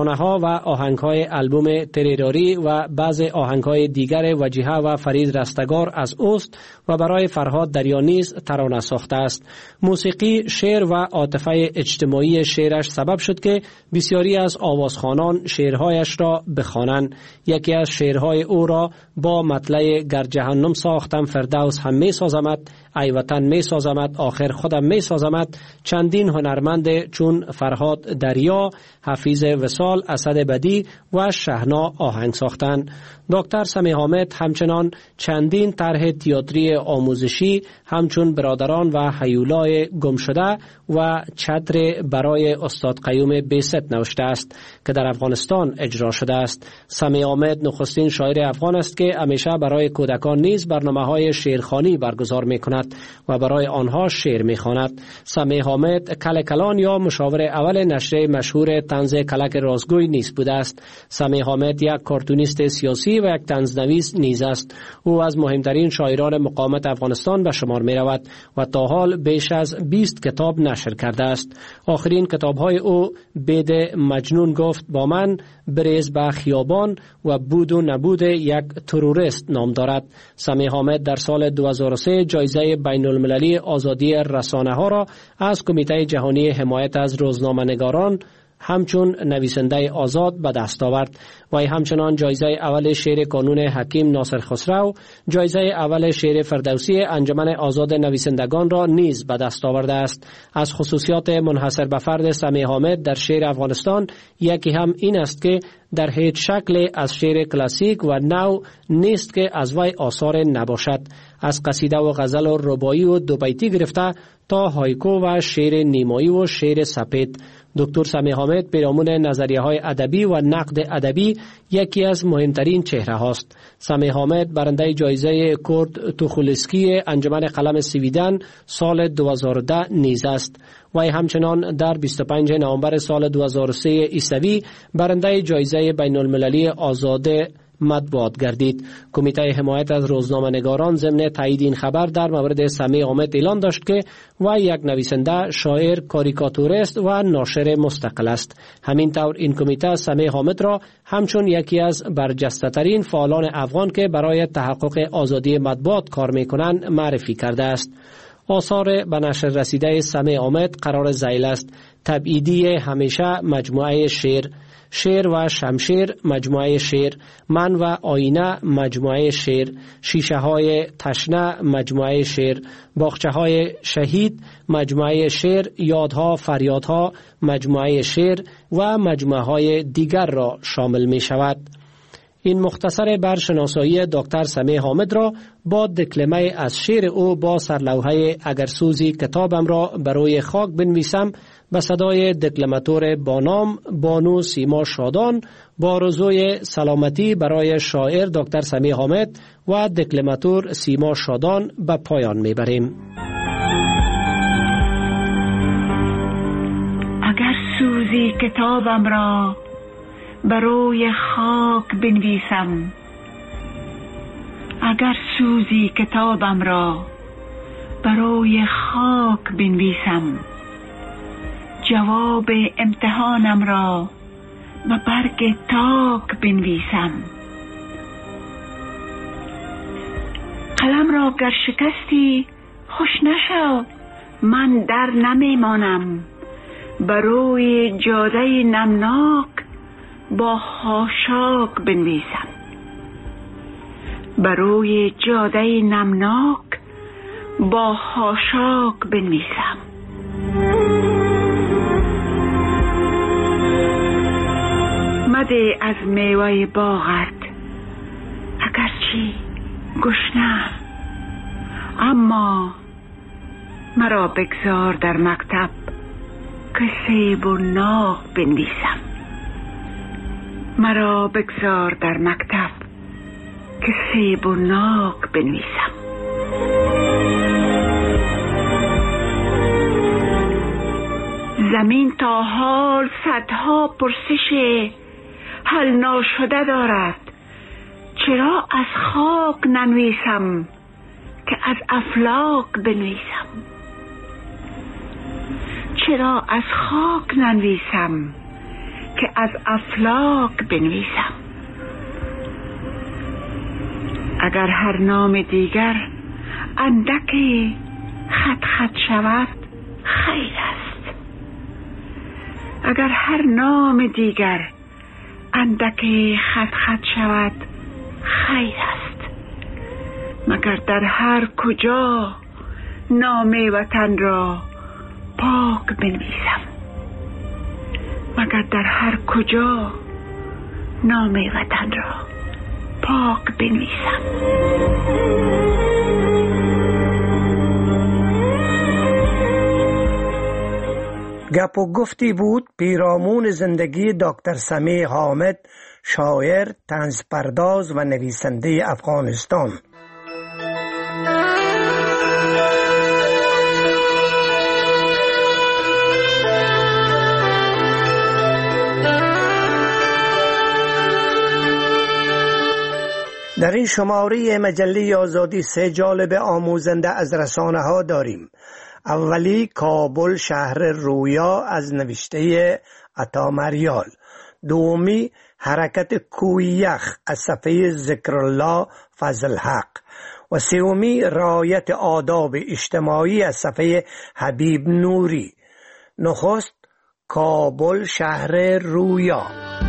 ترانه‌ها و آهنگ‌های آلبوم تریراری و بعض آهنگ‌های دیگر وجیحه و فرید رستگار از اوست و برای فرهاد دریانیز ترانه ساخته است. موسیقی، شعر و عاطفه اجتماعی شعرش سبب شد که بسیاری از آوازخوانان شعرهایش را بخوانند. یکی از شعرهای او را با مطلع گر جهنم ساختم فردوس هم می سازمت، ای وطن می سازمت، آخر خودم می سازمت چندین هنرمند چون فرهاد دریا، حفیظ وصال، اسد بدی و شهنا آهنگ ساختند. دکتر سمیع حامد همچنان چندین طرح تئاتری آموزشی همچون برادران و هیولای گم شده و چتر برای استاد قیوم بیست نوشته است که در افغانستان اجرا شده است. سمیع حامد نخستین شاعر افغان است که همیشه برای کودکان نیز برنامه‌های شعرخوانی برگزار می‌کند و برای آنها شعر می‌خواند. سمیع حامد کلکلان یا مشاور اول نشریه مشهور طنز کلک رازگوی نیز بوده است. سمیع حامد یک کارتونیست سیاسی و یک طنزنویس نیز است. او از مهمترین شاعران مقاومت افغانستان به شمار می‌رود و تا حال بیش از 20 کتاب نشر کرده است. آخرین کتاب‌های او بید مجنون گفت با من، بریز به خیابان و بود و نبود یک تروریست نام دارد. سمیع حامد در سال 2003 جایزه بین المللی آزادی رسانه ها را از کمیته جهانی حمایت از روزنامه‌نگاران همچون نویسنده آزاد به دست آورد. و همچنان جایزه اول شعر کانون حکیم ناصر خسرو، جایزه اول شعر فردوسی انجمن آزاد نویسندگان را نیز به دست آورده است. از خصوصیات منحصر به فرد سمیع حامد در شعر افغانستان یکی هم این است که در هیچ شکل از شعر کلاسیک و نو نیست که از وی آثار نباشد. از قصیده و غزل و رباعی و دو بیتی گرفته تا هایکو و شعر نیمایی و شعر سپید. دکتر سمیع حامد پیرامون نظریه‌های ادبی و نقد ادبی یکی از مهمترین چهره هاست. سمیع حامد برنده جایزه کورد توخولسکی انجمن قلم سویدن سال 2010 نیز است. و همچنان در 25 نوامبر سال 2003 عیسوی برنده جایزه بین المللی آزاد مطبوعات گردید. کمیته حمایت از روزنامه‌نگاران ضمن تایید این خبر در مورد سمیع حامد اعلان داشت که و یک نویسنده، شاعر، کاریکاتوریست و ناشر مستقل است. همین طور این کمیته سمیع حامد را همچون یکی از برجسته‌ترین فعالان افغان که برای تحقق آزادی مطبوعات کار می‌کنند معرفی کرده است. آثار به نشر رسیده سمیع حامد قرار ذیل است: تبعیدی همیشه مجموعه شعر، شعر و شمشیر مجموعه شعر، من و آینه مجموعه شعر، شیشه های تشنه مجموعه شعر، باغچه های شهید مجموعه شعر، یادها فریادها مجموعه شعر و مجموعه های دیگر را شامل می شود. این مختصر بر شناسایی دکتر سمیع حامد را با دکلمه از شعر او با سرلوحه اگر سوزی کتابم را بروی خاک بنویسم به صدای دکلماتور با نام بانو سیما شادان با آرزوی سلامتی برای شاعر دکتر سمیع حامد و دکلماتور سیما شادان به پایان میبریم. اگر سوزی کتابم را بروی خاک بنویسم، اگر سوزی کتابم را بروی خاک بنویسم، جواب امتحانم را به برگ تاک بنویسم، قلم را گر شکستی خوش نشو، من در نمیمانم، بروی جاده نمناک با خاشاک بنویسم، بروی جاده نمناک با خاشاک بنویسم. مده از میوه باغت اگرچه گشنه، اما مرا بگذار در مکتب که سیب و ناق بنویسم، مرا بگذار در مکتب که سیب و ناق بنویسم. زمین تا حال صدها پرسش حل ناشده دارد، چرا از خاک ننویسم که از افلاک بنویسم، چرا از خاک ننویسم که از افلاک بنویسم. اگر هر نام دیگر اندک خط خط شود خیر است. اگر هر نام دیگر اندک خط خط شود خیر است. مگر در هر کجا نام وطن را پاک بنویسم. مگر در هر کجا نام وطن را پاک بنویسم. گپ و گفتی بود پیرامون زندگی دکتر سمیع حامد، شاعر، طنزپرداز و نویسنده افغانستان. در این شماره مجله آزادی 3 جالب آموزنده از رسانه ها داریم. اولی کابل شهر رویا از نوشته عطا مریال. دومی حرکت کوی یخ از صفحه ذکرالله فضل حق. و سومی رعایت آداب اجتماعی از صفحه حبیب نوری. نخست کابل شهر رویا.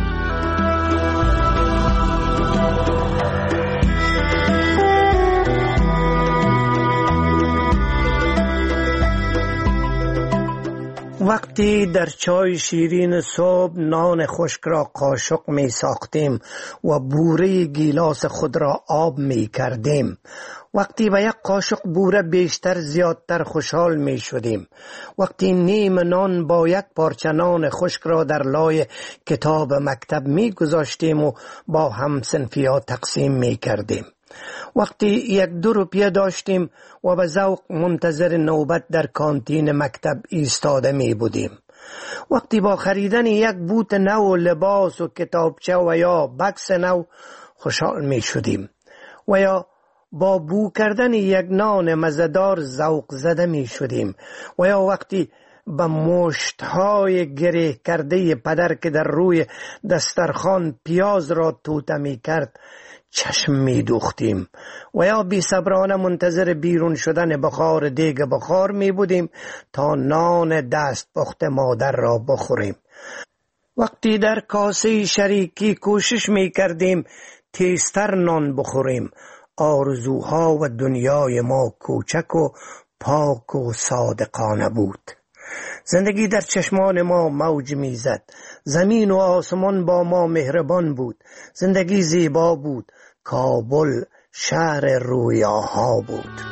وقتی در چای شیرین صبح نان خشک را قاشق می ساختیم و بوره گیلاس خود را آب می کردیم، وقتی به یک قاشق بوره بیشتر زیادتر خوشحال می شدیم، وقتی نیم نان با یک پارچه نان خشک را در لای کتاب مکتب می گذاشتیم و با همصنفی‌ها تقسیم می کردیم، وقتی 1-2 روپیه داشتیم و به ذوق منتظر نوبت در کانتین مکتب ایستاده می بودیم، وقتی با خریدن یک بوت نو لباس و کتابچه و یا بکس نو خوشحال می شدیم و یا با بو کردن یک نان مزه‌دار ذوق زده می شدیم و یا وقتی به مشت‌های گره کرده پدر که در روی دسترخوان پیاز را توته می کرد چشم می دوختیم و یا بی صبرانه منتظر بیرون شدن بخار دیگ بخار می بودیم تا نان دست پخت مادر را بخوریم، وقتی در کاسه شریکی کوشش می کردیم تیزتر نان بخوریم. آرزوها و دنیای ما کوچک و پاک و صادقانه بود. زندگی در چشمان ما موج میزد. زمین و آسمان با ما مهربان بود. زندگی زیبا بود. کابل شهر رویاها بود.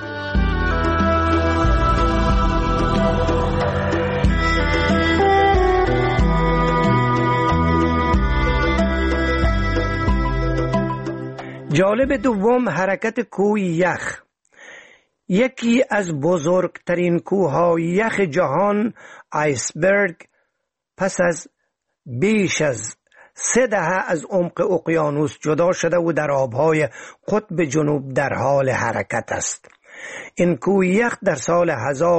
جالب دوم حرکت کوه یخ. یکی از بزرگترین کوههای یخ جهان، آیسبرگ، پس از بیش از 3 دهه از عمق اقیانوس جدا شده و در آبهای قطب جنوب در حال حرکت است. این کوه یخ در سال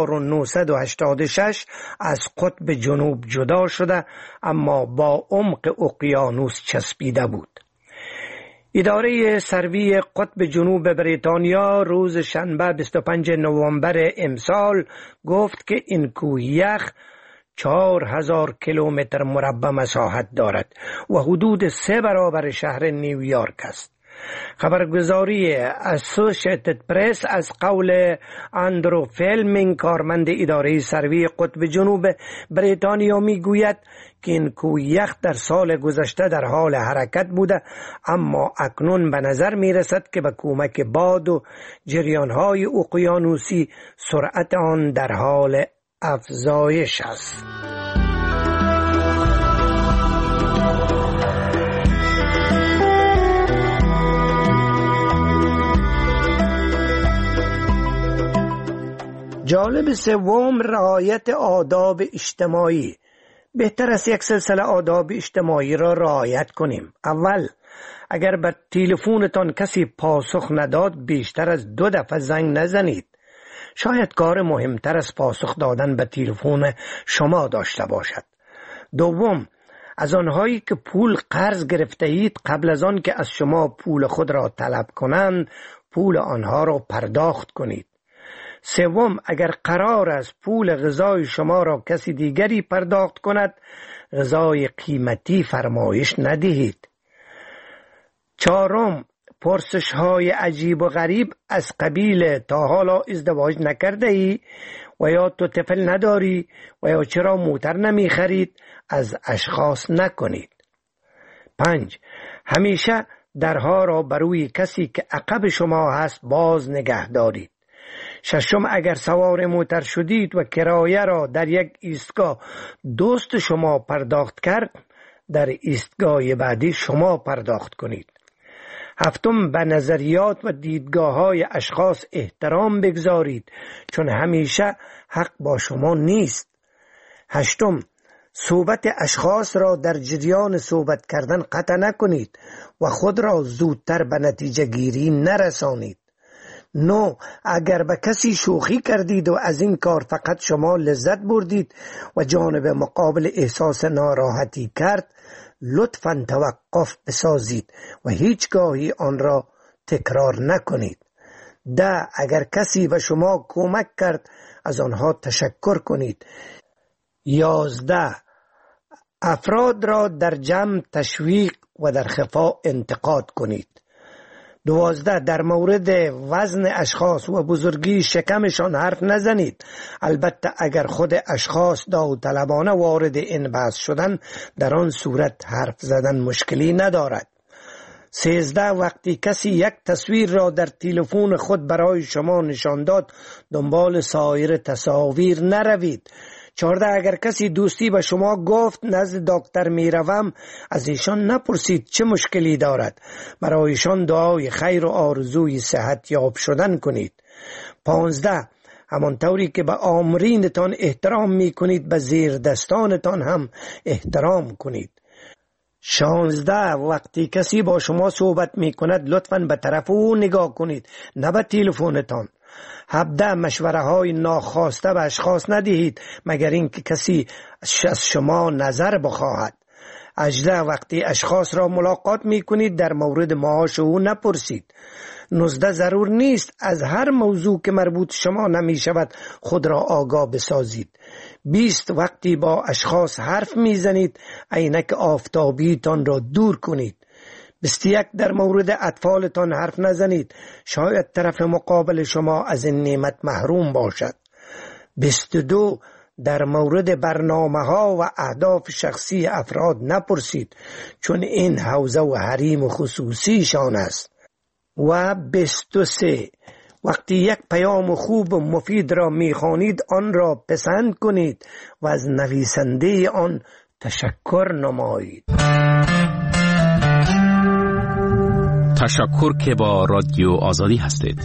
1986 از قطب جنوب جدا شده اما با عمق اقیانوس چسبیده بود. اداره سروی قطب جنوب بریتانیا روز شنبه 25 نوامبر امسال گفت که این کوه یخ 4000 کیلومتر مربع مساحت دارد و حدود 3 برابر شهر نیویورک است. خبرگزاری اسوسییتد پرس از قول اندرو فیلمینگ، کارمند اداره سروی قطب جنوب بریتانیا، میگوید که این کوه یخ در سال گذشته در حال حرکت بوده اما اکنون به نظر می رسد که به کمک باد و جریانهای اقیانوسی سرعت آن در حال افزایش است. جالب سوم رعایت آداب اجتماعی. بهتر است یک سلسله آداب اجتماعی را رعایت کنیم. اول، اگر به تلفنتان کسی پاسخ نداد بیشتر از 2 دفعه زنگ نزنید. شاید کار مهمتر از پاسخ دادن به تلفن شما داشته باشد. دوم، از آنهایی که پول قرض گرفته اید قبل از آن که از شما پول خود را طلب کنند پول آنها را پرداخت کنید. سوم، اگر قرار است پول غذای شما را کسی دیگری پرداخت کند غذای قیمتی فرمایش ندهید. چهارم، پرسش های عجیب و غریب از قبیل تا حالا ازدواج نکرده ای و یا تو طفل نداری و یا چرا موتر نمی خرید از اشخاص نکنید. 5. همیشه درها را بروی کسی که عقب شما هست باز نگه دارید. 6. اگر سوار موتر شدید و کرایه را در یک ایستگاه دوست شما پرداخت کرد در ایستگاه بعدی شما پرداخت کنید. 7. به نظریات و دیدگاه های اشخاص احترام بگذارید چون همیشه حق با شما نیست. 8. صحبت اشخاص را در جریان صحبت کردن قطع نکنید و خود را زودتر به نتیجه گیری نرسانید. 9. اگر به کسی شوخی کردید و از این کار فقط شما لذت بردید و جانب مقابل احساس ناراحتی کرد لطفاً توقف بسازید و هیچگاهی آن را تکرار نکنید. 10. اگر کسی به شما کمک کرد از آنها تشکر کنید. 11. افراد را در جمع تشویق و در خفا انتقاد کنید. 12. در مورد وزن اشخاص و بزرگی شکمشان حرف نزنید. البته اگر خود اشخاص داوطلبانه وارد این بحث شدن در آن صورت حرف زدن مشکلی ندارد. 13. وقتی کسی یک تصویر را در تلفن خود برای شما نشان داد دنبال سایر تصاویر نروید. 14. اگر کسی دوستی به شما گفت نزد دکتر می روم از ایشان نپرسید چه مشکلی دارد. برایشان دعای خیر و آرزوی صحت یاب شدن کنید. 15. همانطوری که به آمرینتان احترام می کنید به زیر دستانتان هم احترام کنید. 16. وقتی کسی با شما صحبت می کند لطفاً به طرف او نگاه کنید نه به تلفنتان. 17. مشوره های ناخواسته به اشخاص ندهید مگر اینکه کسی از شما نظر بخواهد. 18. وقتی اشخاص را ملاقات می کنید در مورد معاش او نپرسید. 19. ضرور نیست از هر موضوع که مربوط شما نمی شود خود را آگاه بسازید. 20. وقتی با اشخاص حرف می زنید عینک آفتابیتان را دور کنید. 21. در مورد اطفالتان حرف نزنید شاید طرف مقابل شما از این نعمت محروم باشد. 22. در مورد برنامه ها و اهداف شخصی افراد نپرسید چون این حوزه و حریم خصوصیشان است. و 23. وقتی یک پیام خوب و مفید را میخوانید آن را پسند کنید و از نویسنده آن تشکر نمایید. تشکر که با رادیو آزادی هستید.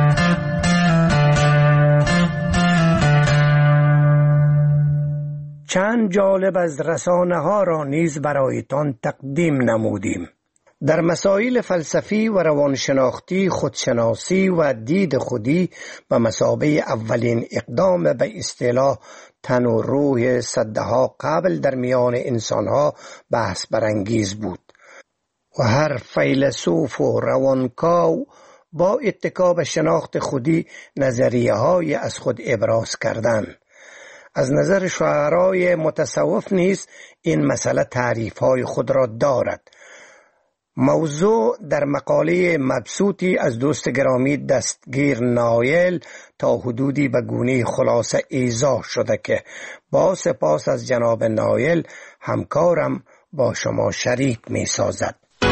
چند جالب از رسانه ها را نیز برایتان تقدیم نمودیم. در مسائل فلسفی و روانشناختی خودشناسی و دید خودی به مثابه اولین اقدام به اصطلاح تن و روح صدها قبل در میان انسانها بحث برانگیز بود و هر فیلسوف و روانکاو با اتکا به شناخت خودی نظریه های از خود ابراز کردند. از نظر شاعرای متصوف نیز این مسئله تعریف های خود را دارد. موضوع در مقاله مبسوطی از دوست گرامی دستگیر نایل تا حدودی به گونه خلاصه ایضاح شده که با سپاس از جناب نایل همکارم با شما شریک می سازد.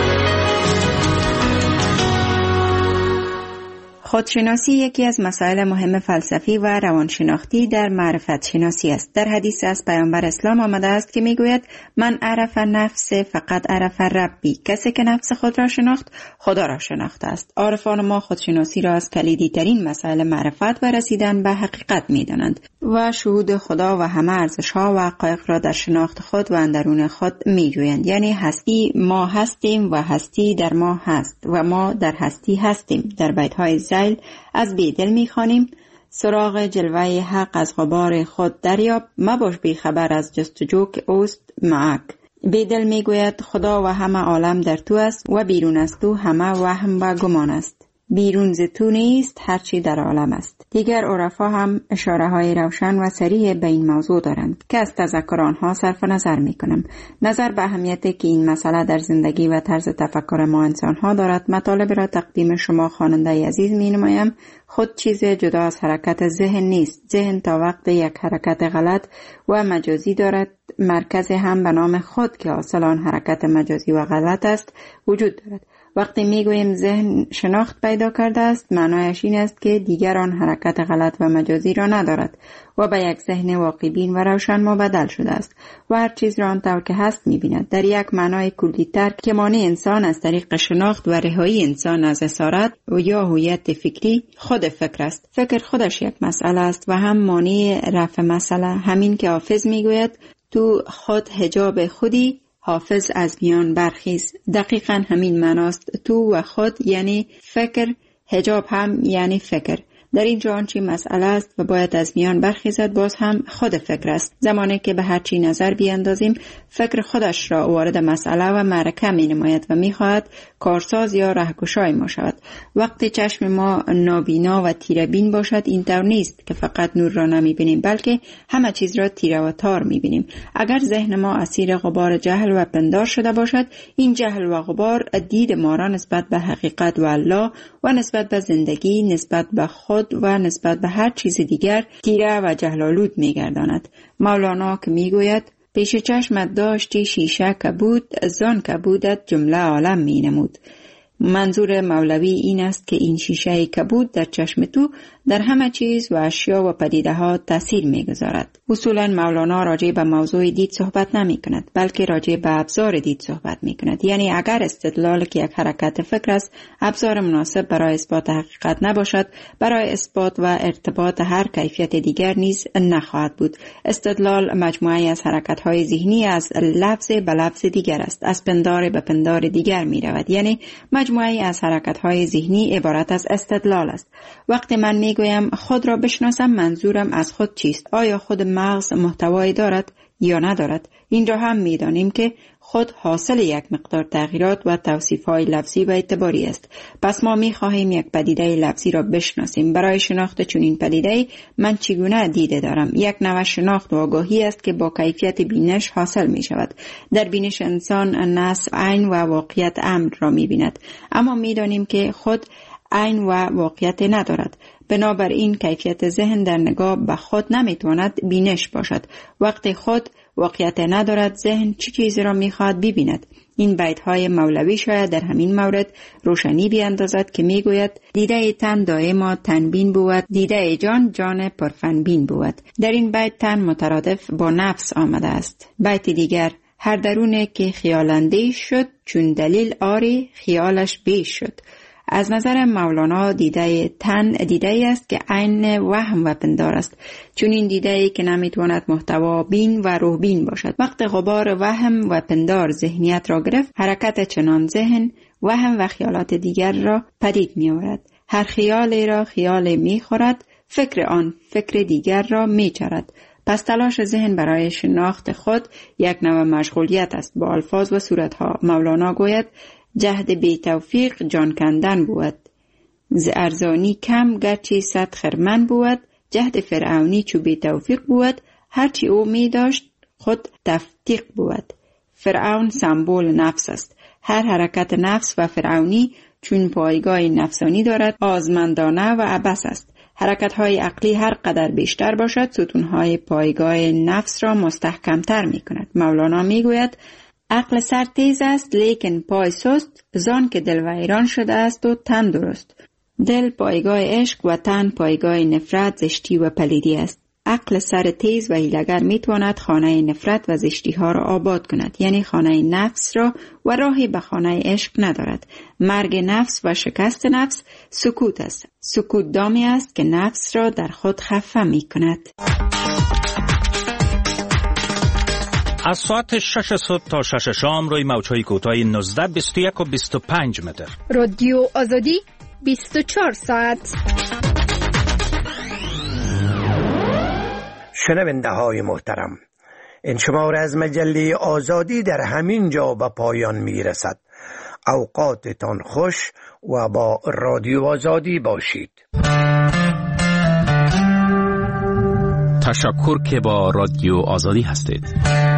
خودشناسی یکی از مسائل مهم فلسفی و روانشناختی در معرفت شناسی است. در حدیث از پیامبر اسلام آمده است که میگوید من عرف نفس فقط عرف ربی. کسی که نفس خود را شناخت خدا را شناخته است. عارفان ما خودشناسی را از کلیدی ترین مسائل معرفت و رسیدن به حقیقت میدانند و شهود خدا و همه ارزش‌ها و حقایق را در شناخت خود و اندرون خود میجویند. یعنی هستی ما هستیم و هستی در ما هست و ما در هستی هستیم. در بیت‌های زیل از بیدل میخوانیم سراغ جلوه حق از غبار خود دریاب، مباش بی خبر از جستجو که اوست معک. بیدل میگوید خدا و همه عالم در تو است و بیرون از تو همه وهم و گمان است. بیرون ز تو نیست هرچی در عالم است. دیگر عرفا هم اشاره های روشن و صریح به این موضوع دارند که از تذکر آنها صرف نظر می کنم. نظر به اهمیتی که این مسئله در زندگی و طرز تفکر ما انسان ها دارد، مطالب را تقدیم شما خواننده عزیز می نمایم. خود چیز جدا از حرکت ذهن نیست. ذهن تا وقت یک حرکت غلط و مجازی دارد، مرکز هم به نام خود که حاصل آن حرکت مجازی و غلط است وجود دارد. وقتی میگوییم ذهن شناخت پیدا کرده است، معنایش این است که دیگر آن حرکت غلط و مجازی را ندارد و به یک ذهن واقع بین و روشن مبدل شده است و هر چیز را آنطور که هست می‌بیند. در یک معنای کلی‌تر که مانع انسان از طریق شناخت و رهایی انسان از اسارت و یا هویت فکری خود فکر است. فکر خودش یک مسئله است و هم مانع رفع مسئله. همین که حافظ میگوید تو خود حجاب خودی، حافظ از میان برخیز. دقیقاً همین معناست. تو و خود یعنی فکر، حجاب هم یعنی فکر. در اینجا آنچه مسئله است و باید از میان برخیزد باز هم خود فکر است. زمانی که به هر چی نظر بیاندازیم، فکر خودش را وارد مسئله و معرکه می نماید و می خواهد کارساز یا رهگشای ما شود. وقتی چشم ما نابینا و تیره بین باشد، این طور نیست که فقط نور را نمی بینیم، بلکه همه چیز را تیره و تار می بینیم. اگر ذهن ما اسیر غبار جهل و پندار شده باشد، این جهل و غبار دید ما را نسبت به حقیقت و الله و نسبت به زندگی، نسبت به خود و نسبت به هر چیز دیگر تیره و جهل‌آلود می‌گرداند. مولانا که می‌گوید پیش چشمت داشتی شیشه کبود، زان کبودت جمله عالم می‌نمود. منظور مولوی این است که این شیشه کبود در چشم تو در همه چیز و اشیا و پدیده ها تأثیر می‌گذارد. اصولاً مولانا راجع به موضوع دید صحبت نمی کند، بلکه راجع به ابزار دید صحبت می کند. یعنی اگر استدلال که یک حرکت فکر است ابزار مناسب برای اثبات حقیقت نباشد، برای اثبات و ارتباط هر کیفیت دیگر نیز نخواهد بود. استدلال مجموعه از حرکت‌های ذهنی از لفظ به لفظ دیگر است، از پندار به پندار دیگر می رود. یعنی مجموعه از حرکت‌های ذهنی عبارت از استدلال است. وقتی من میگویم خود را بشناسم، منظورم از خود چیست؟ آیا خود مغز محتوایی دارد یا ندارد؟ این را هم میدانیم که خود حاصل یک مقدار تغییرات و توصیف‌های لفظی و اعتباری است. پس ما می‌خواهیم یک پدیده لفظی را بشناسیم. برای شناخت چنین پدیده‌ای من چگونه دیده دارم؟ یک نوع شناخت و آگاهی است که با کیفیت بینش حاصل می‌شود. در بینش انسان نص عین و واقعیت امر را می‌بیند، اما می‌دانیم که خود عین و واقعیت ندارد. بنابراین کیفیت ذهن در نگاه به خود نمیتواند بینش باشد. وقتی خود واقعیت ندارد، ذهن چه چیزی را میخواهد ببیند؟ این بیت‌های مولوی شاید در همین مورد روشنی بیاندازد که میگوید دیده تن دائما تنبین بود، دیده جان جان پرفنبین بود. در این بیت تن مترادف با نفس آمده است. بیت دیگر هر درونه که خیالندیش شد، چون دلیل آری خیالش بیش شد. از نظر مولانا دیده تن دیده‌ای است که عین وهم و پندار است، چون این دیده‌ای که نمیتواند محتوا بین و روح بین باشد. وقت غبار وهم و پندار ذهنیت را گرفت، حرکت چنان ذهن وهم و خیالات دیگر را پدید می آورد. هر خیالی را خیال می خورد، فکر آن فکر دیگر را می چرد. پس تلاش ذهن برای شناخت خود یک نوع مشغولیت است با الفاظ و صورتها. مولانا گوید جهد بی توفیق جان کندن بود، ز ارزانی کم گرچه صد خرمن بود، جهد فرعونی چو بی توفیق بود، هرچی او می داشت خود تفتیق بود. فرعون سمبول نفس است. هر حرکت نفس و فرعونی چون پایگاه نفسانی دارد آزمندانه و عبث است. حرکت‌های عقلی هر قدر بیشتر باشد، ستون‌های پایگاه نفس را مستحکم‌تر می‌کند. مولانا می‌گوید عقل سر تیز است لیکن پای سست، زان که دل ویران شده است و تن درست. دل پایگاه عشق و تن پایگاه نفرت، زشتی و پلیدی است. عقل سر تیز و حیله‌گر میتواند خانه نفرت و زشتی ها را آباد کند، یعنی خانه نفس را، و راهی به خانه عشق ندارد. مرگ نفس و شکست نفس سکوت است. سکوت دامی است که نفس را در خود خفه می کند. از ساعت 6 صبح تا 6 شام روی موج‌های کوتاه 19، 21 و 25 متر. رادیو آزادی 24 ساعت. شنونده های محترم، این شماره از مجله آزادی در همین جا به پایان می رسد. اوقاتتان خوش و با رادیو آزادی باشید. تشکر که با رادیو آزادی هستید.